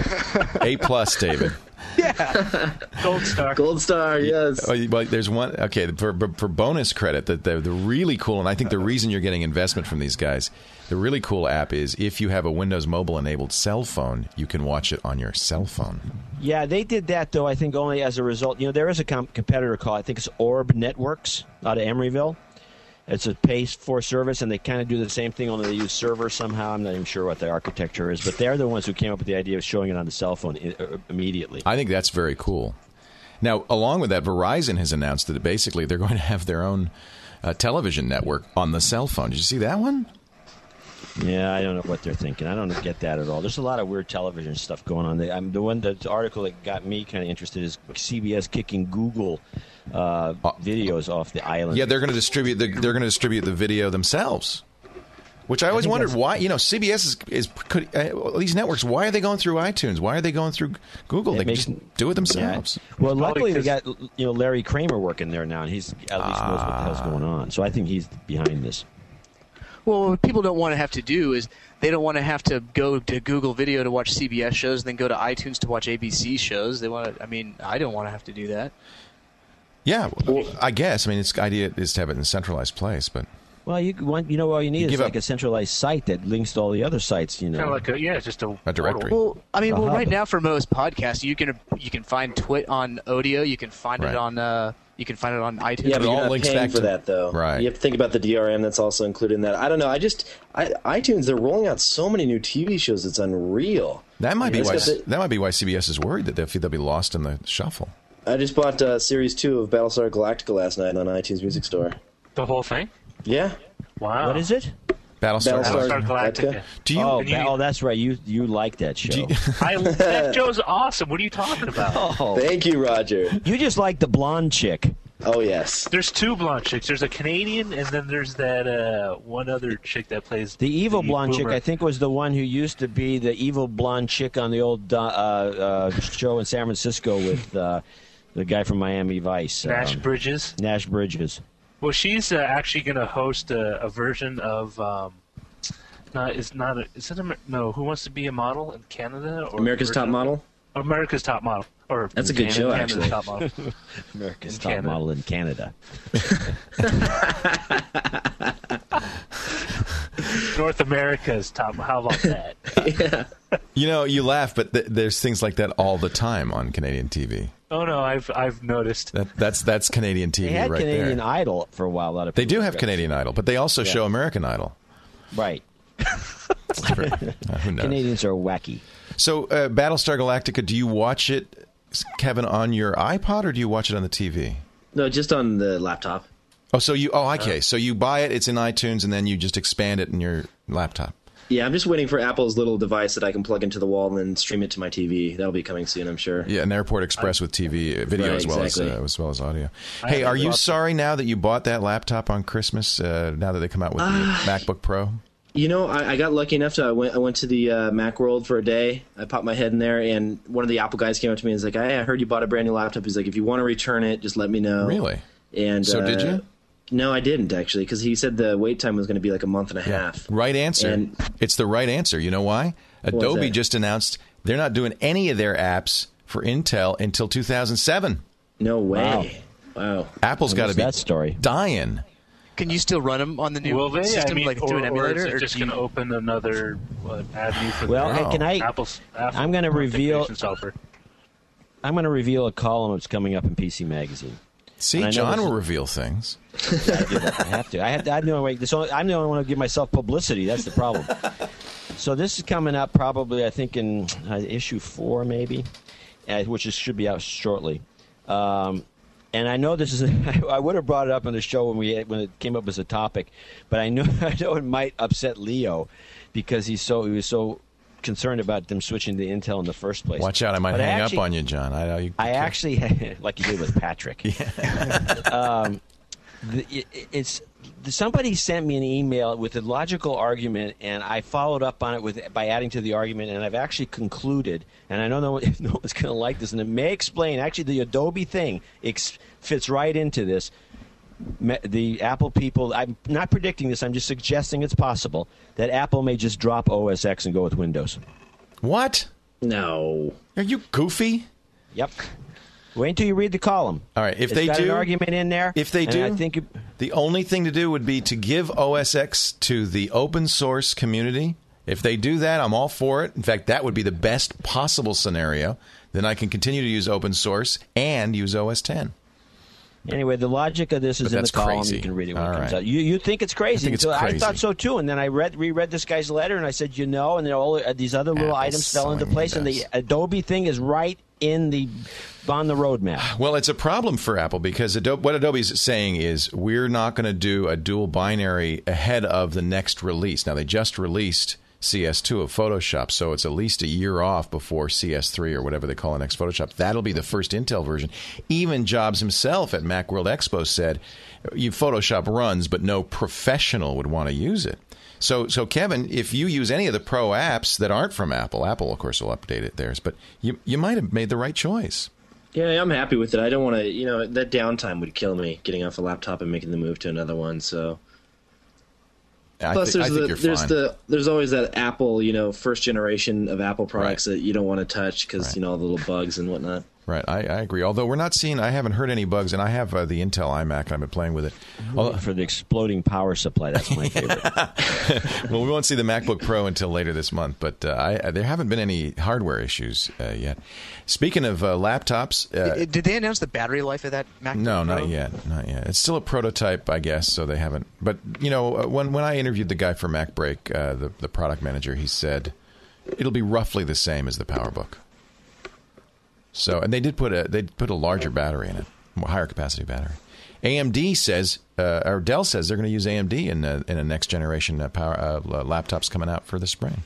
A+, David. Yeah. Gold star. Gold star, yes. Well, there's one. Okay, for bonus credit, the really cool, and I think the reason you're getting investment from these guys, the really cool app is if you have a Windows Mobile enabled cell phone, you can watch it on your cell phone. Yeah, they did that though. I think only as a result. There is a competitor called, I think it's Orb Networks out of Emeryville. It's a pay-for service, and they kind of do the same thing, only they use servers somehow. I'm not even sure what the architecture is, but they're the ones who came up with the idea of showing it on the cell phone immediately. I think that's very cool. Now, along with that, Verizon has announced that basically they're going to have their own television network on the cell phone. Did you see that one? Yeah, I don't know what they're thinking. I don't get that at all. There's a lot of weird television stuff going on. The article that got me kind of interested is CBS kicking Google videos off the island. Yeah, they're going to distribute. They're going to distribute the video themselves. Which I always wondered why. CBS these networks. Why are they going through iTunes? Why are they going through Google? They can just do it themselves. Yeah. Well, luckily they got Larry Kramer working there now, and he's at least knows what the hell's going on. So I think he's behind this. Well, what people don't want to have to do is they don't want to have to go to Google Video to watch CBS shows, and then go to iTunes to watch ABC shows. They want to. I mean, I don't want to have to do that. Yeah, well, I guess. I mean, its idea is to have it in a centralized place, but. Well, all you need is like a centralized site that links to all the other sites. Kind of like just a directory. Well, I mean, right now for most podcasts, you can find Twit on Odeo. You can find it on. You can find it on iTunes. Yeah, but you're not paying for that, though. Right. You have to think about the DRM that's also included in that. I don't know. iTunes, they're rolling out so many new TV shows. It's unreal. That might be why CBS is worried that they'll be lost in the shuffle. I just bought Series 2 of Battlestar Galactica last night on iTunes Music Store. The whole thing? Yeah. Wow. What is it? Battlestar Galactica. Do you? Oh, that's right. You like that show. That show's awesome. What are you talking about? Thank you, Roger. You just like the blonde chick. Oh, yes. There's two blonde chicks. There's a Canadian, and then there's that one other chick that plays the evil blonde boomer. chick. I think was the one who used to be the evil blonde chick on the old show in San Francisco with the guy from Miami Vice. Nash Bridges. Nash Bridges. Well, she's actually going to host a version of. Who Wants to Be a Model in Canada? Or America's Top Model? America's Top Model. Or that's a good show, actually. Top Model. America's Top Model in Canada. North America's Top. How about that? Yeah. You laugh, but there's things like that all the time on Canadian TV. Oh no, I've noticed. That's Canadian TV they had right Canadian there. Idol for a while. A lot of they do have Canadian Idol, but they also show American Idol. Right. Who knows? Canadians are wacky. So, Battlestar Galactica, do you watch it, Kevin, on your iPod, or do you watch it on the TV? No, just on the laptop. Oh, okay. So you buy it, it's in iTunes, and then you just expand it in your laptop. Yeah, I'm just waiting for Apple's little device that I can plug into the wall and then stream it to my TV. That'll be coming soon, I'm sure. Yeah, an Airport Express with TV video right, as well as audio. Hey, are you sorry now that you bought that laptop on Christmas? Now that they come out with the MacBook Pro? I got lucky enough to I went to the Macworld for a day. I popped my head in there, and one of the Apple guys came up to me and was like, "Hey, I heard you bought a brand new laptop." He's like, "If you want to return it, just let me know." Really? And so did you? No, I didn't actually, because he said the wait time was going to be like a month and a half. Right answer. It's the right answer. You know why? Adobe just announced they're not doing any of their apps for Intel until 2007. No way! Wow. Apple's got to be that story. dying. Can you still run them on the new system, like through an emulator? Or is it just going to open another avenue for Apple's I'm going to reveal. Software. I'm going to reveal a column that's coming up in PC Magazine. See, John will reveal things. I have to. I'm the only one to give myself publicity. That's the problem. So this is coming up probably, I think, in issue 4 maybe, which should be out shortly. And I know this is. I would have brought it up on the show when it came up as a topic, but I know it might upset Leo because he was so concerned about them switching to Intel in the first place. Watch out! I might hang up on you, John. I actually, like you did with Patrick. Somebody sent me an email with a logical argument, and I followed up on it by adding to the argument, and I've actually concluded, and I don't know if no one's going to like this, and it may explain, actually the Adobe thing fits right into this. The Apple people, I'm not predicting this, I'm just suggesting it's possible, that Apple may just drop OS X and go with Windows. What? No. Are you goofy? Yep. Wait until you read the column. All right, if it's they got do an argument in there. If they do, I think the only thing to do would be to give OS X to the open source community. If they do that, I'm all for it. In fact, that would be the best possible scenario. Then I can continue to use open source and use OS X. Anyway, the logic of this is in the column. Crazy. You can read it when it comes out. You think it's crazy. I thought so, too. And then I reread this guy's letter, and I said, and then all these other little items fell into place, and the Adobe thing is right on the roadmap. Well, it's a problem for Apple because what Adobe's saying is we're not going to do a dual binary ahead of the next release. Now, they just released CS2 of Photoshop, so it's at least a year off before CS3 or whatever they call the next Photoshop. That'll be the first Intel version. Even Jobs himself at Macworld Expo said, Photoshop runs, but no professional would want to use it. So Kevin, if you use any of the pro apps that aren't from Apple, of course, will update theirs, but you might have made the right choice. Yeah, I'm happy with it. I don't want to, that downtime would kill me, getting off a laptop and making the move to another one, so... Plus, there's always that Apple, first generation of Apple products that you don't want to touch because all the little bugs and whatnot. Right, I agree. Although I haven't heard any bugs, and I have the Intel iMac, and I've been playing with it. For the exploding power supply, that's my favorite. Well, we won't see the MacBook Pro until later this month, but there haven't been any hardware issues yet. Speaking of laptops... did they announce the battery life of that MacBook No, Pro? not yet. It's still a prototype, I guess, so they haven't... But, when I interviewed the guy for MacBreak, the product manager, he said it'll be roughly the same as the PowerBook. So, and they put a larger battery in it, a higher capacity battery. AMD says, or Dell says, they're going to use AMD in a next generation power laptops coming out for the spring.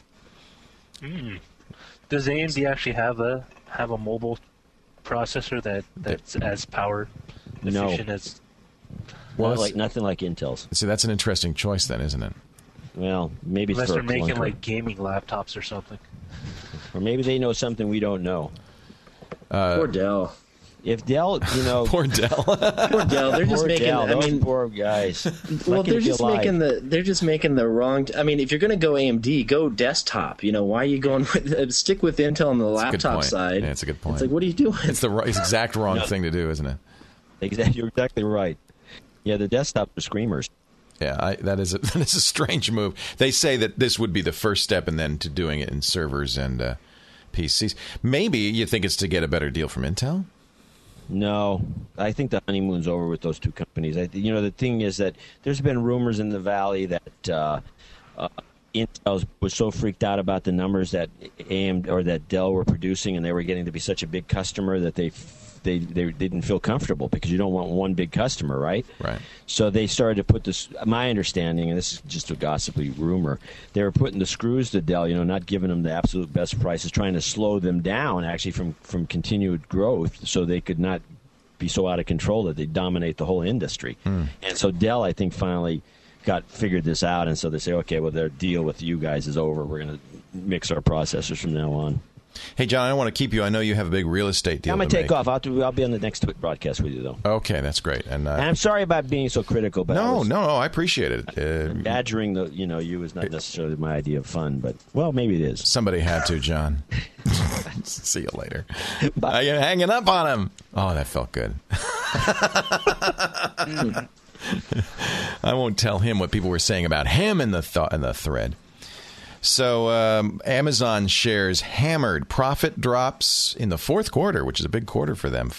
Does AMD actually have a mobile processor that's as power efficient as? Well, nothing like Intel's. See, that's an interesting choice, then, isn't it? Well, maybe unless it's they're making like gaming laptops or something, or maybe they know something we don't know. Poor Dell. If Dell, poor Dell. Poor Dell. They're just making. Dell, poor guys. Well, they're just making the wrong. I mean, if you're going to go AMD, go desktop. Why are you going with stick with Intel on the laptop side? Yeah, it's a good point. It's like, what are you doing? It's the exact wrong thing to do, isn't it? You're exactly right. Yeah, the desktop are screamers. Yeah, that is a strange move. They say that this would be the first step, and then to doing it in servers and PCs. Maybe you think it's to get a better deal from Intel. No, I think the honeymoon's over with those two companies. The thing is that there's been rumors in the Valley that Intel was so freaked out about the numbers that AMD or that Dell were producing, and they were getting to be such a big customer that they didn't feel comfortable, because you don't want one big customer, right? Right. So they started to put this. My understanding, and this is just a gossipy rumor, they were putting the screws to Dell. Not giving them the absolute best prices, trying to slow them down actually from continued growth, so they could not be so out of control that they dominate the whole industry. And so Dell, I think, finally figured this out, and so they say, okay, well, their deal with you guys is over. We're going to mix our processors from now on. Hey, John, I don't want to keep you. I know you have a big real estate deal. I'm going to take off. I'll be on the next broadcast with you, though. Okay, that's great. And I'm sorry about being so critical, but no, I appreciate it. Badgering you is not necessarily my idea of fun, but well, maybe it is. Somebody had to, John. See you later. Bye. You're hanging up on him. Oh, that felt good. I won't tell him what people were saying about him in the thread. So Amazon shares hammered. Profit drops in the fourth quarter, which is a big quarter for them,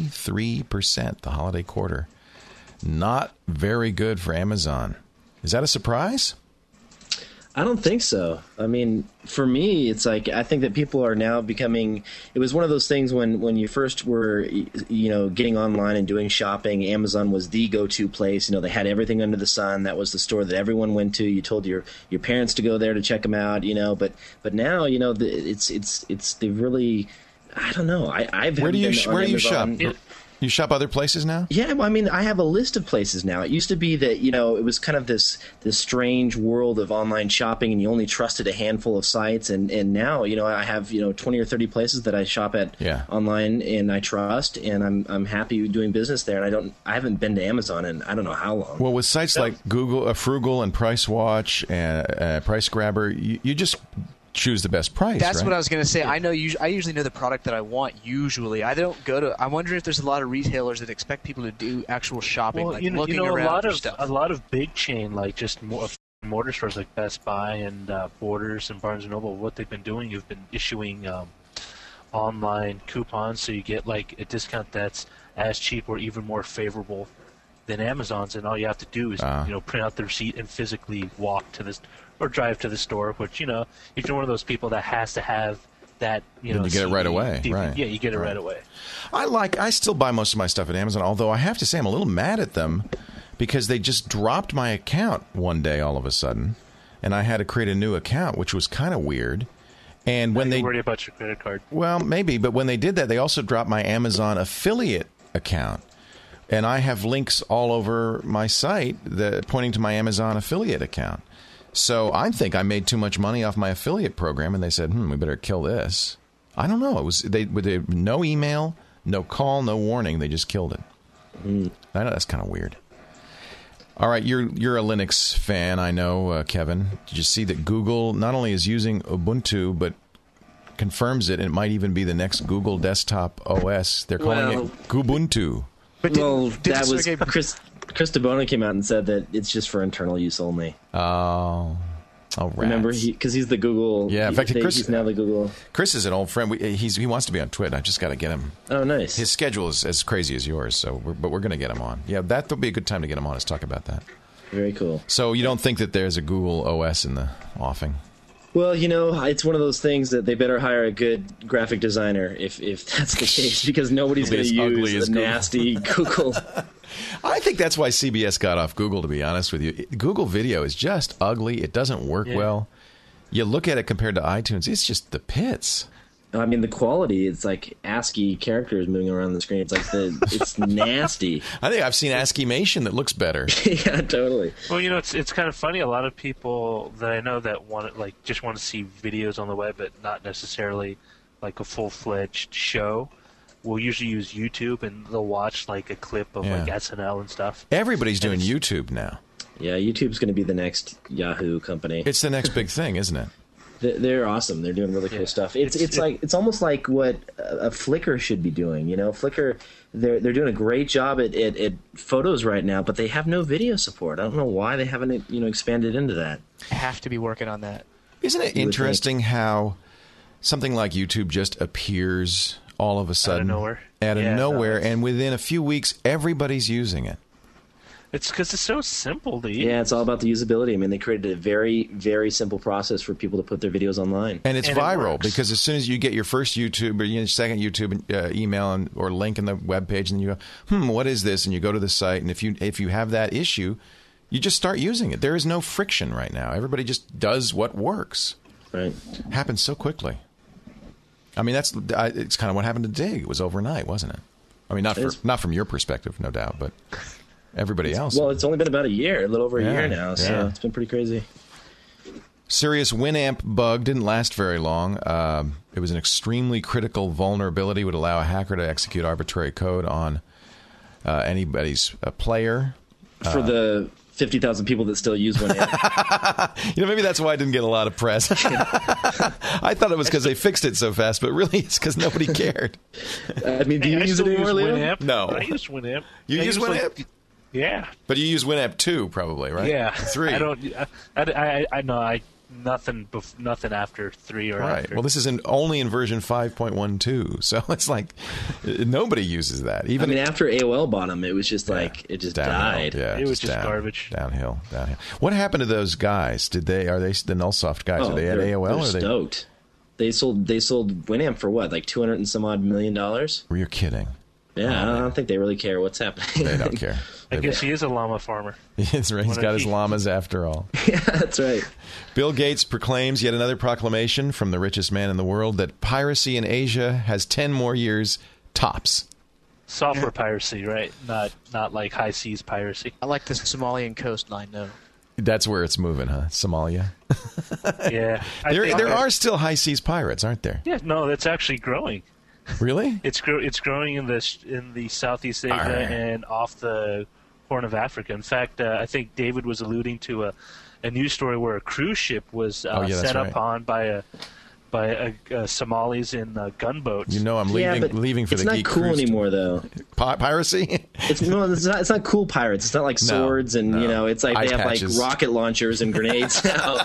43%, the holiday quarter. Not very good for Amazon. Is that a surprise? I don't think so. I mean, for me, it's like I think that people are now becoming. It was one of those things when you first were, getting online and doing shopping. Amazon was the go-to place. They had everything under the sun. That was the store that everyone went to. You told your parents to go there to check them out. But now, it's they've really. I don't know. Where do you shop? You shop other places now? Yeah, well, I mean, I have a list of places now. It used to be that, it was kind of this strange world of online shopping, and you only trusted a handful of sites. And now, I have, 20 or 30 places that I shop at online, and I trust, and I'm happy doing business there. And I haven't been to Amazon in I don't know how long. Well, with sites like Google, Frugal, and PriceWatch, and Price Grabber, you just choose the best price. That's right? what I was going to say. I usually know the product that I want. Usually, I don't go to. I'm wondering if there's a lot of retailers that expect people to do actual shopping, looking around for stuff. A lot of big chain, like just mortar stores like Best Buy and Borders and Barnes & Noble. What they've been doing, you've been issuing online coupons, so you get like a discount that's as cheap or even more favorable than Amazon's, and all you have to do is print out the receipt and physically walk to this or drive to the store. Which if you're one of those people that has to have that, you get it right away. Right. Yeah, you get it right away. I still buy most of my stuff at Amazon, although I have to say I'm a little mad at them because they just dropped my account one day all of a sudden, and I had to create a new account, which was kind of weird. And when they worry about your credit card, well, maybe, but when they did that, they also dropped my Amazon affiliate account. And I have links all over my site pointing to my Amazon affiliate account. So I think I made too much money off my affiliate program, and they said, we better kill this. I don't know. It was they no email, no call, no warning. They just killed it. I know that's kind of weird. All right, you're a Linux fan, I know, Kevin. Did you see that Google not only is using Ubuntu, but confirms it, and it might even be the next Google desktop OS. They're calling it Kubuntu. But that was Chris DeBona came out and said that it's just for internal use only. Oh, rats. Remember, because he's the Google. Yeah, in fact, he's now the Google. Chris is an old friend. He wants to be on Twitter. I just got to get him. Oh, nice. His schedule is as crazy as yours, but we're going to get him on. Yeah, that'll be a good time to get him on. Let's talk about that. Very cool. So you don't think that there's a Google OS in the offing? Well, it's one of those things that they better hire a good graphic designer if that's the case, because nobody's going to use the nasty Google. I think that's why CBS got off Google, to be honest with you. Google Video is just ugly. It doesn't work well. You look at it compared to iTunes, it's just the pits. I mean, the quality, it's like ASCII characters moving around the screen. It's like it's nasty. I think I've seen ASCII-mation that looks better. Yeah, totally. Well, it's kind of funny. A lot of people that I know that just want to see videos on the web, but not necessarily like a full-fledged show, will usually use YouTube, and they'll watch like a clip of like SNL and stuff. Everybody's doing YouTube now. Yeah, YouTube's going to be the next Yahoo company. It's the next big thing, isn't it? They're awesome. They're doing really cool stuff. It's almost like what a Flickr should be doing. Flickr, they're doing a great job at photos right now, but they have no video support. I don't know why they haven't expanded into that. Have to be working on that. Isn't it interesting how something like YouTube just appears all of a sudden out of nowhere, and within a few weeks everybody's using it? It's because it's so simple to use. Yeah, it's all about the usability. I mean, they created a very, very simple process for people to put their videos online. And it's viral because as soon as you get your first YouTube or your second YouTube email or link in the web page, and you go, what is this? And you go to the site, and if you have that issue, you just start using it. There is no friction right now. Everybody just does what works. Right. It happens so quickly. I mean, it's kind of what happened to Dig. It was overnight, wasn't it? I mean, not from your perspective, no doubt, but everybody else. Well, it's only been about a little over a year now, so it's been pretty crazy. Serious Winamp bug didn't last very long. It was an extremely critical vulnerability, would allow a hacker to execute arbitrary code on anybody's player. For the 50,000 people that still use Winamp. Maybe that's why I didn't get a lot of press. I thought it was because they fixed it so fast, but really it's because nobody cared. I mean, do you use it anymore, Leo? No. I use Winamp. You use Winamp? Yeah. But you use Winamp 2 probably, right? Yeah. 3. I don't. I know. Nothing after 3 or right. after. Well, this is only in version 5.12, so it's like nobody uses that. Even after AOL bought them, it was just like it just died. Yeah, it was just garbage. Downhill. What happened to those guys? Are they the Nullsoft guys? Are they at AOL? They're stoked. They sold Winamp for what, like $200 and some odd $million? You're kidding. Yeah, I don't think they really care what's happening. They don't care. I guess he is a llama farmer. That's right. He's got his llamas after all. Yeah, that's right. Bill Gates proclaims yet another proclamation from the richest man in the world that piracy in Asia has 10 more years tops. Software piracy, right? Not like high seas piracy. I like the Somalian coastline, though. That's where it's moving, huh? Somalia? Yeah. There are still high seas pirates, aren't there? Yeah, no, that's actually growing. Really? It's growing in the Southeast Asia and off the Horn of Africa. In fact, I think David was alluding to a news story where a cruise ship was set up on by Somalis in gunboats. I'm leaving for the geek cruise. It's not cool anymore, though. Piracy? It's not cool pirates. It's not like swords and it's like they have patches. Like rocket launchers and grenades now.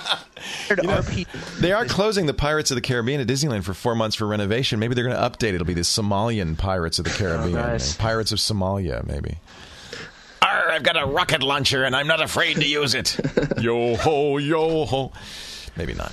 They are closing the Pirates of the Caribbean at Disneyland for 4 months for renovation. Maybe they're going to update it. It'll be the Somalian Pirates of the Caribbean. Oh, nice. Pirates of Somalia, maybe. I've got a rocket launcher and I'm not afraid to use it. Yo ho, yo ho. Maybe not.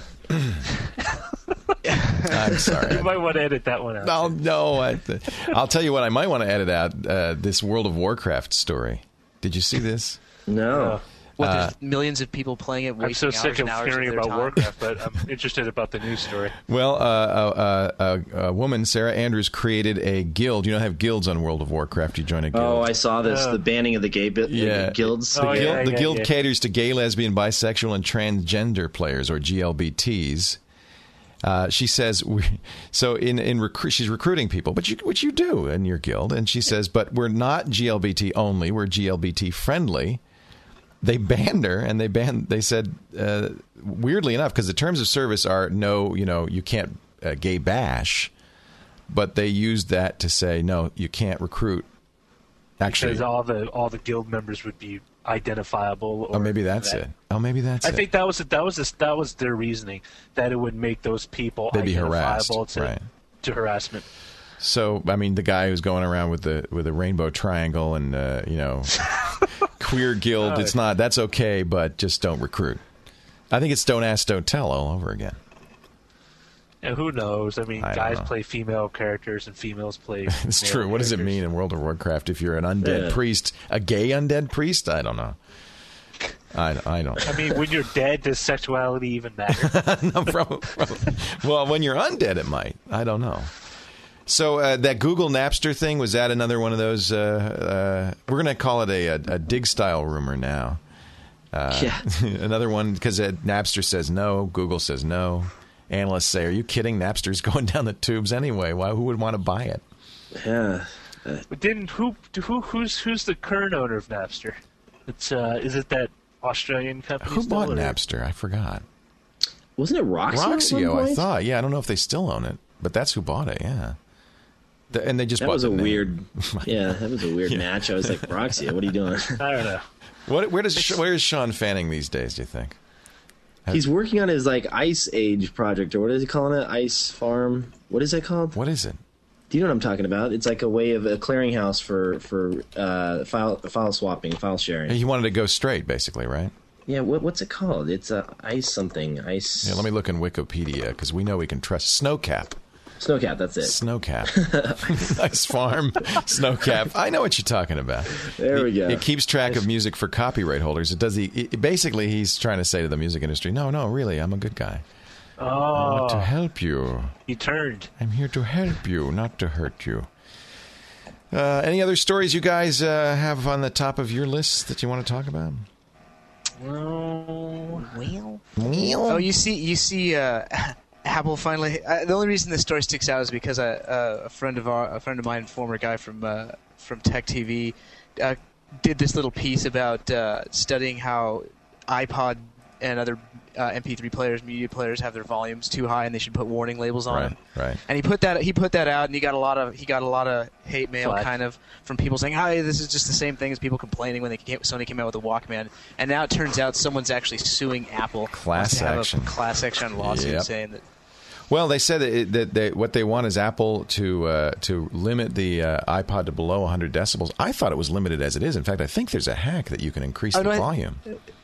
I'm sorry. You might want to edit that one out. Oh, no. I'll tell you what, I might want to edit out this World of Warcraft story. Did you see this? No. There's millions of people playing it. I'm so sick of hearing about time. Warcraft, but I'm interested about the news story. Well, a woman, Sarah Andrews, created a guild. You don't have guilds on World of Warcraft. You join a guild. Oh, I saw this. The banning of the gay guilds. The guild caters to gay, lesbian, bisexual, and transgender players, or GLBTs. She says, she's recruiting people, which you do in your guild. And she says, but we're not GLBT only. We're GLBT friendly. They banned her, and they said, weirdly enough, because the terms of service are no, you can't gay bash, but they used that to say, no, you can't recruit. Actually, because all the guild members would be identifiable. Or maybe that's it. Oh, maybe that's it. I think that was their reasoning, that it would make those people identifiable to harassment. So, I mean, the guy who's going around with a rainbow triangle and queer guild, that's okay, but just don't recruit. I think it's don't ask, don't tell all over again. Yeah, who knows? I mean, guys play female characters and females play. It's true. What does it mean in World of Warcraft if you're an undead priest, a gay undead priest? I don't know. I don't. I mean, when you're dead, does sexuality even matter? No, well, when you're undead, it might. I don't know. So that Google Napster thing, was that another one of those? We're going to call it a dig style rumor now. Another one, because Napster says no, Google says no. Analysts say, "Are you kidding? Napster's going down the tubes anyway. Who would want to buy it?" Yeah. But who's the current owner of Napster? Is it that Australian company? Who bought Napster? I forgot. Wasn't it Roxio? Roxio, I thought. Yeah, I don't know if they still own it, but that's who bought it. Yeah. And they just that bought was the a name. weird. Yeah, that was a weird match. I was like, Roxio, what are you doing? I don't know. Where is Sean Fanning these days, do you think? He's working on his Ice Age project, or what is he calling it? Ice Farm. What is that called? What is it? Do you know what I'm talking about? It's like a way of a clearinghouse for file swapping, file sharing. He wanted to go straight, basically, right? Yeah. What's it called? It's Ice something. Ice. Yeah. Let me look in Wikipedia because we know we can trust Snowcap. Snowcap. That's it. Snowcap. Ice Farm. Snowcap. I know what you're talking about. There we go. It keeps track of music for copyright holders. It does basically, he's trying to say to the music industry, no, really, I'm a good guy. Oh. I want to help you. He turned. I'm here to help you, not to hurt you. Any other stories you guys have on the top of your list that you want to talk about? Well. Oh, you see. Apple finally. The only reason this story sticks out is because a friend of mine, former guy from Tech TV, did this little piece about studying how iPod and other MP3 players, media players have their volumes too high, and they should put warning labels on them. Right. And he put that out, and he got a lot of hate mail, kind of, from people saying, "Hi, this is just the same thing as people complaining when Sony came out with the Walkman." And now it turns out someone's actually suing Apple. Class action lawsuit saying that. Well, they said that what they want is Apple to limit the iPod to below 100 decibels. I thought it was limited as it is. In fact, I think there's a hack that you can increase the volume.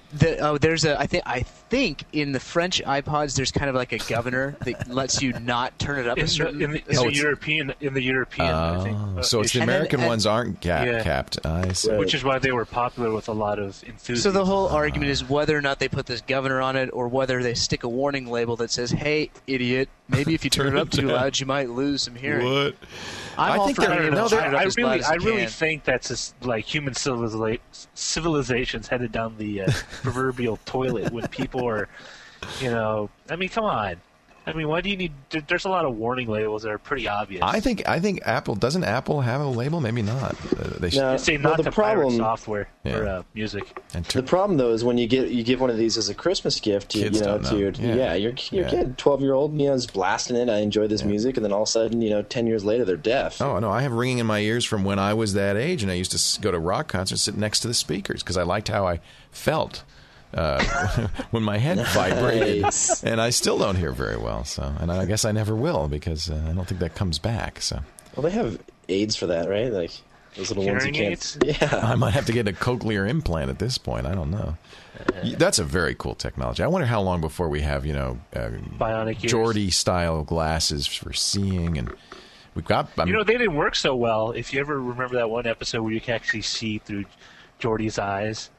I think in the French iPods there's kind of like a governor that lets you not turn it up a certain. In the European, I think. So it's the American ones aren't capped. I see. Which is why they were popular with a lot of enthusiasts. So the whole argument is whether or not they put this governor on it, or whether they stick a warning label that says, "Hey, idiot, maybe if you turn it up too loud, you might lose some hearing." What? I really think that's just like human civilization's headed down the proverbial toilet when people are, I mean, come on. I mean, why do you need? There's a lot of warning labels that are pretty obvious. I think Apple doesn't Apple have a label? Maybe not. They should say not to pirate software or music. The problem though is when you give one of these as a Christmas gift, your kid, 12-year-old, is blasting it. I enjoy this music, and then all of a sudden, 10 years later, they're deaf. Oh no, I have ringing in my ears from when I was that age, and I used to go to rock concerts, sit next to the speakers because I liked how I felt. When my head vibrated, and I still don't hear very well. So, and I guess I never will because I don't think that comes back. So, well, they have aids for that, right? Like those little ones you can't. Aids? Yeah, I might have to get a cochlear implant at this point. I don't know. That's a very cool technology. I wonder how long before we have bionic ears, Geordie style glasses for seeing, and we've got. They didn't work so well. If you ever remember that one episode where you can actually see through Geordie's eyes.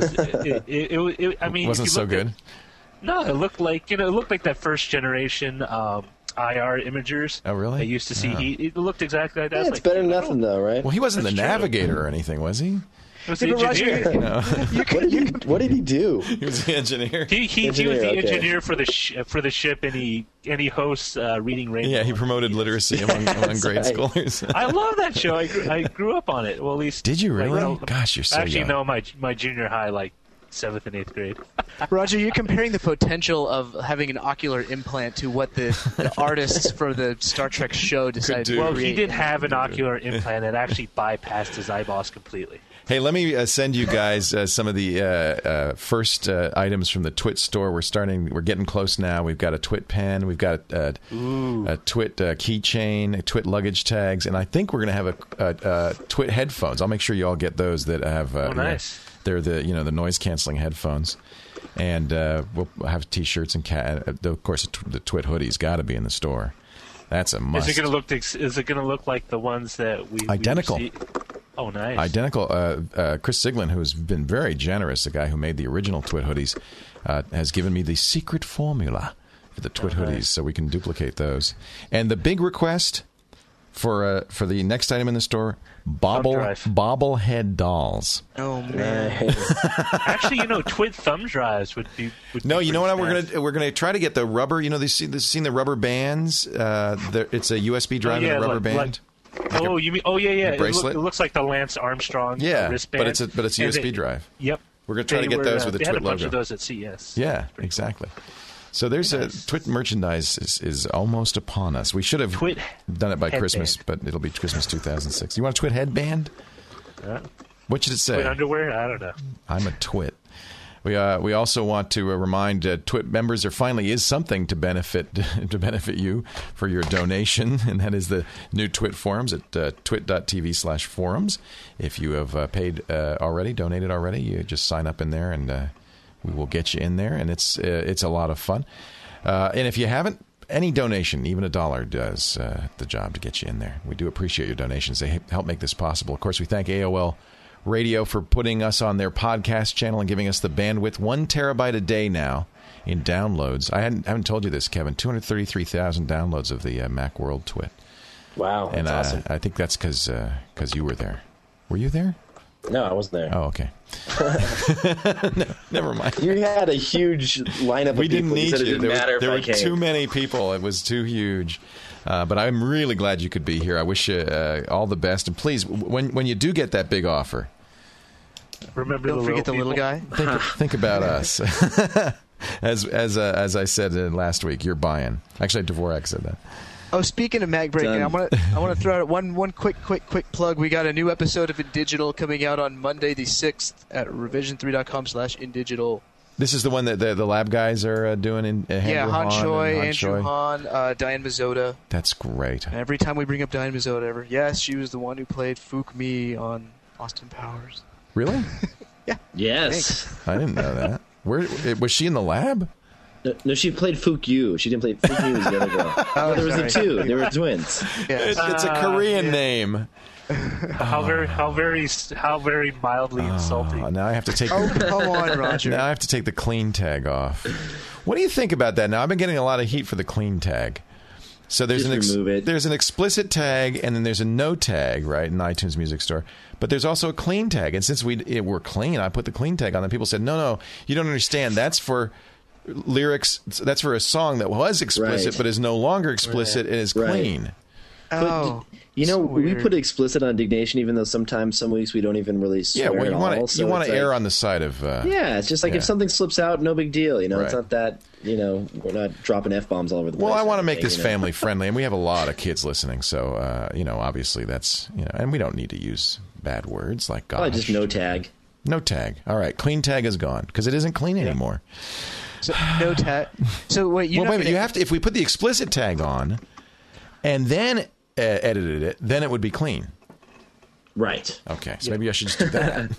It wasn't so good. No, it looked like that first generation IR imagers. Oh, really? I used to see. It looked exactly like that. Yeah, it's better than nothing, though, right? Well, he wasn't the navigator or anything, was he? He was the engineer. What did he do? He was the engineer. He was the engineer for the ship, and he hosts Reading Rainbow. Yeah, he promoted literacy among grade schoolers. I love that show. I grew up on it. Well, at least did you really? Gosh, you're so actually young. No, my junior high, like 7th and 8th grade. Roger, you're comparing the potential of having an ocular implant to what the artists for the Star Trek show decided to create. Well, he did have an ocular implant that actually bypassed his eyeballs completely. Hey, let me send you guys some of the first items from the Twit store. We're getting close now. We've got a Twit pen. We've got a Twit keychain, Twit luggage tags, and I think we're going to have a Twit headphones. I'll make sure you all get those that have. Nice. They're the the noise canceling headphones. And we'll have T-shirts and of course the Twit hoodie's got to be in the store. That's a must. Is it going to look like the ones that we identical? Oh, nice. Identical. Chris Siglin, who's been very generous, the guy who made the original Twit hoodies, has given me the secret formula for the Twit hoodies, so we can duplicate those. And the big request for the next item in the store: bobblehead dolls. Oh man! Actually, Twit thumb drives would be. No, you know what? We're gonna try to get the rubber. Seen the rubber bands? It's a USB drive and a rubber band. You mean? Oh yeah. Bracelet. It looks like the Lance Armstrong wristband. but it's a USB drive. Yep. We're gonna try to get those with the Twit logo. They had a bunch of those at CES. Yeah, exactly. Cool. So there's Twit merchandise is almost upon us. We should have done it by Christmas, but it'll be Christmas 2006. You want a Twit headband? What should it say? Twit underwear? I don't know. I'm a Twit. We also want to remind Twit members there finally is something to benefit you for your donation, and that is the new Twit forums at twit.tv/forums. If you have paid already, donated already, you just sign up in there and we will get you in there, and it's a lot of fun. And if you haven't, any donation, even $1, does the job to get you in there. We do appreciate your donations. They help make this possible. Of course, we thank AOL Radio for putting us on their podcast channel and giving us the bandwidth. 1 terabyte a day now in downloads. I haven't told you this, Kevin. 233,000 downloads of the Macworld Twit. Wow, that's awesome. I think that's because you were there. Were you there? No, I wasn't there. Oh, okay. No, never mind. You had a huge lineup of we people. Didn't need you. There were came. Too many people. It was too huge. But I'm really glad you could be here. I wish you all the best. And please, when you do get that big offer, don't forget the little guy. Think about us. As I said last week, you're buying. Actually, Dvorak said that. Oh, speaking of Mac Breaking, I want to throw out one quick plug. We got a new episode of InDigital coming out on Monday the 6th at revision3.com/InDigital. This is the one that the lab guys are doing in Han Choi, Andrew Han, Diane Mazoda. That's great. And every time we bring up Diane Mazoda, yes, she was the one who played Fook Mi on Austin Powers. Really? Yeah. Yes. Thanks. I didn't know that. Where was she in the lab? No, she played Fook Yu. She didn't play Fook Yu. Was the other girl. There was the two. They were twins. Yes. It's a Korean name. How very mildly insulting. Now I have to take. Oh, come on, Roger. Now I have to take the clean tag off. What do you think about that? Now I've been getting a lot of heat for the clean tag. So there's there's an explicit tag, and then there's a no tag, right, in iTunes Music Store. But there's also a clean tag, and since we're clean, I put the clean tag on. And people said, no, you don't understand. That's for lyrics. That's for a song that was explicit, but is no longer explicit and is clean. Oh. We put explicit on Dignation, even though sometimes some weeks we don't even really swear at all. You want to err on the side of... it's just like if something slips out, no big deal. It's not that, we're not dropping F-bombs all over the place. Well, I want to make this family friendly, and we have a lot of kids listening, so, obviously that's, and we don't need to use bad words like gosh. Just no tag. No tag. All right, clean tag is gone, because it isn't clean anymore. So, no tag. So, wait, you have to, if we put the explicit tag on, and then... edited it, then it would be clean. Right. Okay, so maybe I should just do that.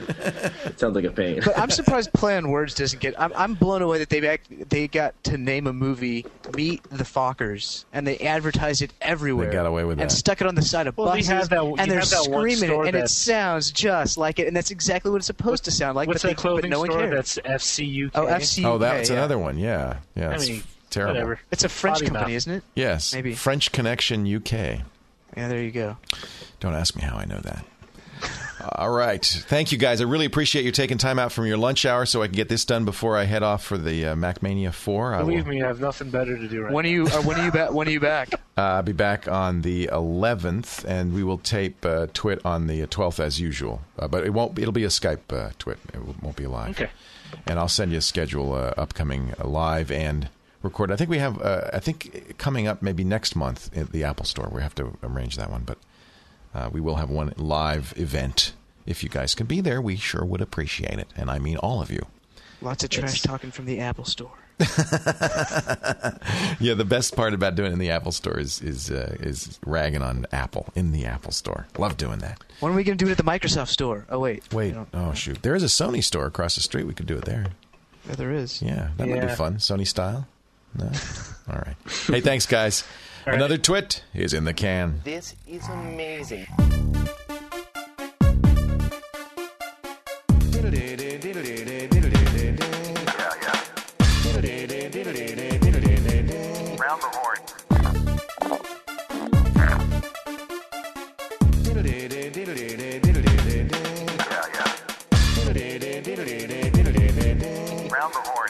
It sounds like a pain. But I'm surprised Play on Words doesn't get... I'm blown away that they got to name a movie Meet the Fockers, and they advertised it everywhere. They got away with that. And stuck it on the side of buses, and they're screaming it, and it sounds just like it, and that's exactly what it's supposed to sound like. What's that clothing no one store? cares. That's FCUK. Oh, FCUK. Oh, that's another one, yeah. Yeah, terrible. Whatever. It's a French company, isn't it? Yes. Maybe. French Connection UK. Yeah, there you go. Don't ask me how I know that. All right. Thank you, guys. I really appreciate you taking time out from your lunch hour so I can get this done before I head off for the MacMania 4. Believe me, I have nothing better to do right now. When are you back? I'll be back on the 11th, and we will tape Twit on the 12th as usual. But it'll be a Skype Twit. It won't be live. Okay. And I'll send you a schedule upcoming live and recorded. I think we have, coming up maybe next month at the Apple Store. We have to arrange that one, but we will have one live event. If you guys can be there, we sure would appreciate it, and I mean all of you. Lots of trash talking from the Apple Store. Yeah, the best part about doing it in the Apple Store is ragging on Apple in the Apple Store. Love doing that. When are we going to do it at the Microsoft Store? Oh, wait. Oh, shoot. There is a Sony store across the street. We could do it there. Yeah, there is. Yeah, that might be fun. Sony style. No? All right. Hey, thanks, guys. All Another twit is in the can. This is amazing. Round the horn. Round the horn.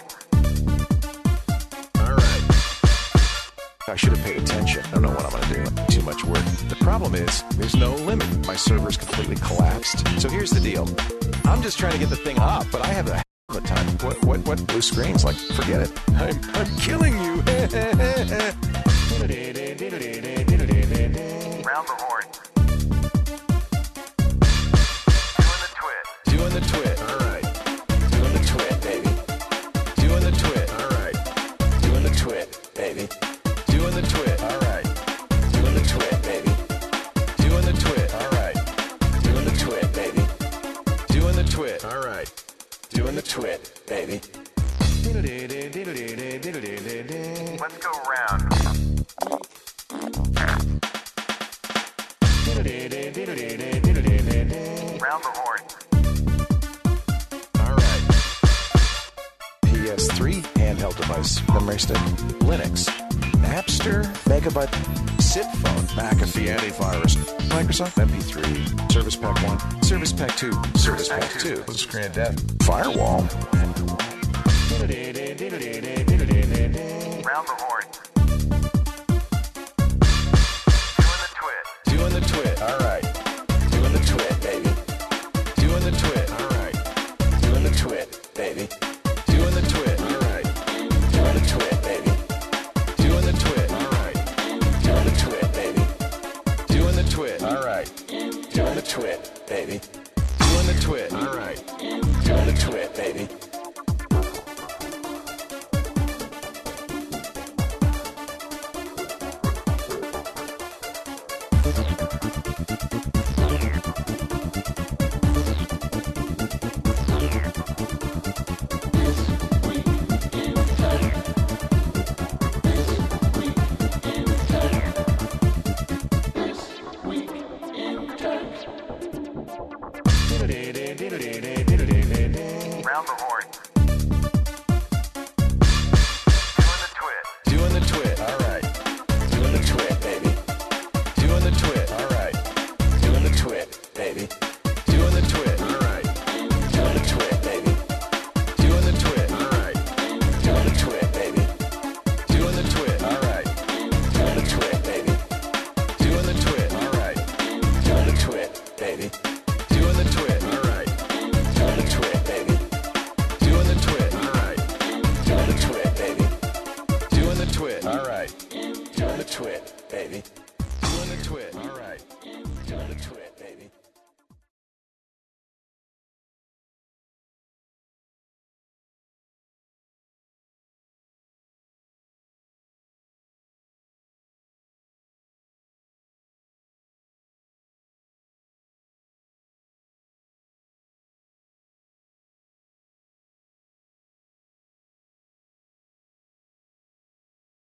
All right. I should have paid attention. I don't know what I'm going to do. Too much work. The problem is, there's no limit. My server's completely collapsed. So here's the deal. I'm just trying to get the thing up, but I have a of a time. What blue screens? Like, forget it. I'm killing you. Round the horn. Doing the twit. All right. Doing the twit, baby. Doing the twit. All right. Doing the twit, baby. Doing the twit. All right. Doing the twit, baby. Doing the twit. All right. Doing the twit, baby. Doing the twit. All right. Doing the twit, baby. Let's go round. Round the horn. All right. PS3 handheld device, memory stick, Linux, Napster, Megabyte, SIP phone, McAfee antivirus, Microsoft MP3, Service Pack 1, Service Pack 2, Service Pack 2, screen of death, firewall. Round the horn. Doing the twit. All right. Doing the twit, baby. Doing the twit. All right. Doing the twit, baby. Doing the twit. All right. Doing the twit, baby. Doing the twit. All right. Doing the twit, baby. Doing the twit. All right. Doing the twit, baby. Doing the twit. All right. Doing the twit, baby. Round the horn. Doing the twit. All right. Doing the twit, baby. Doing the twit. All right. Doing the twit, baby. Doing the twit. All right. Doing the twit, baby. Doing the twit. All right. Doing the twit, baby. Doing the twit. All right. Doing the twit, baby. Doing the twit. All right. Doing the twit, baby. Doing the twit. All right. Doing the twit, baby. Doing the twit. All right. Doing the twit, baby. Doing the twit. All right. Doing the twit, baby. Doing the twit. All right. Doing the twit.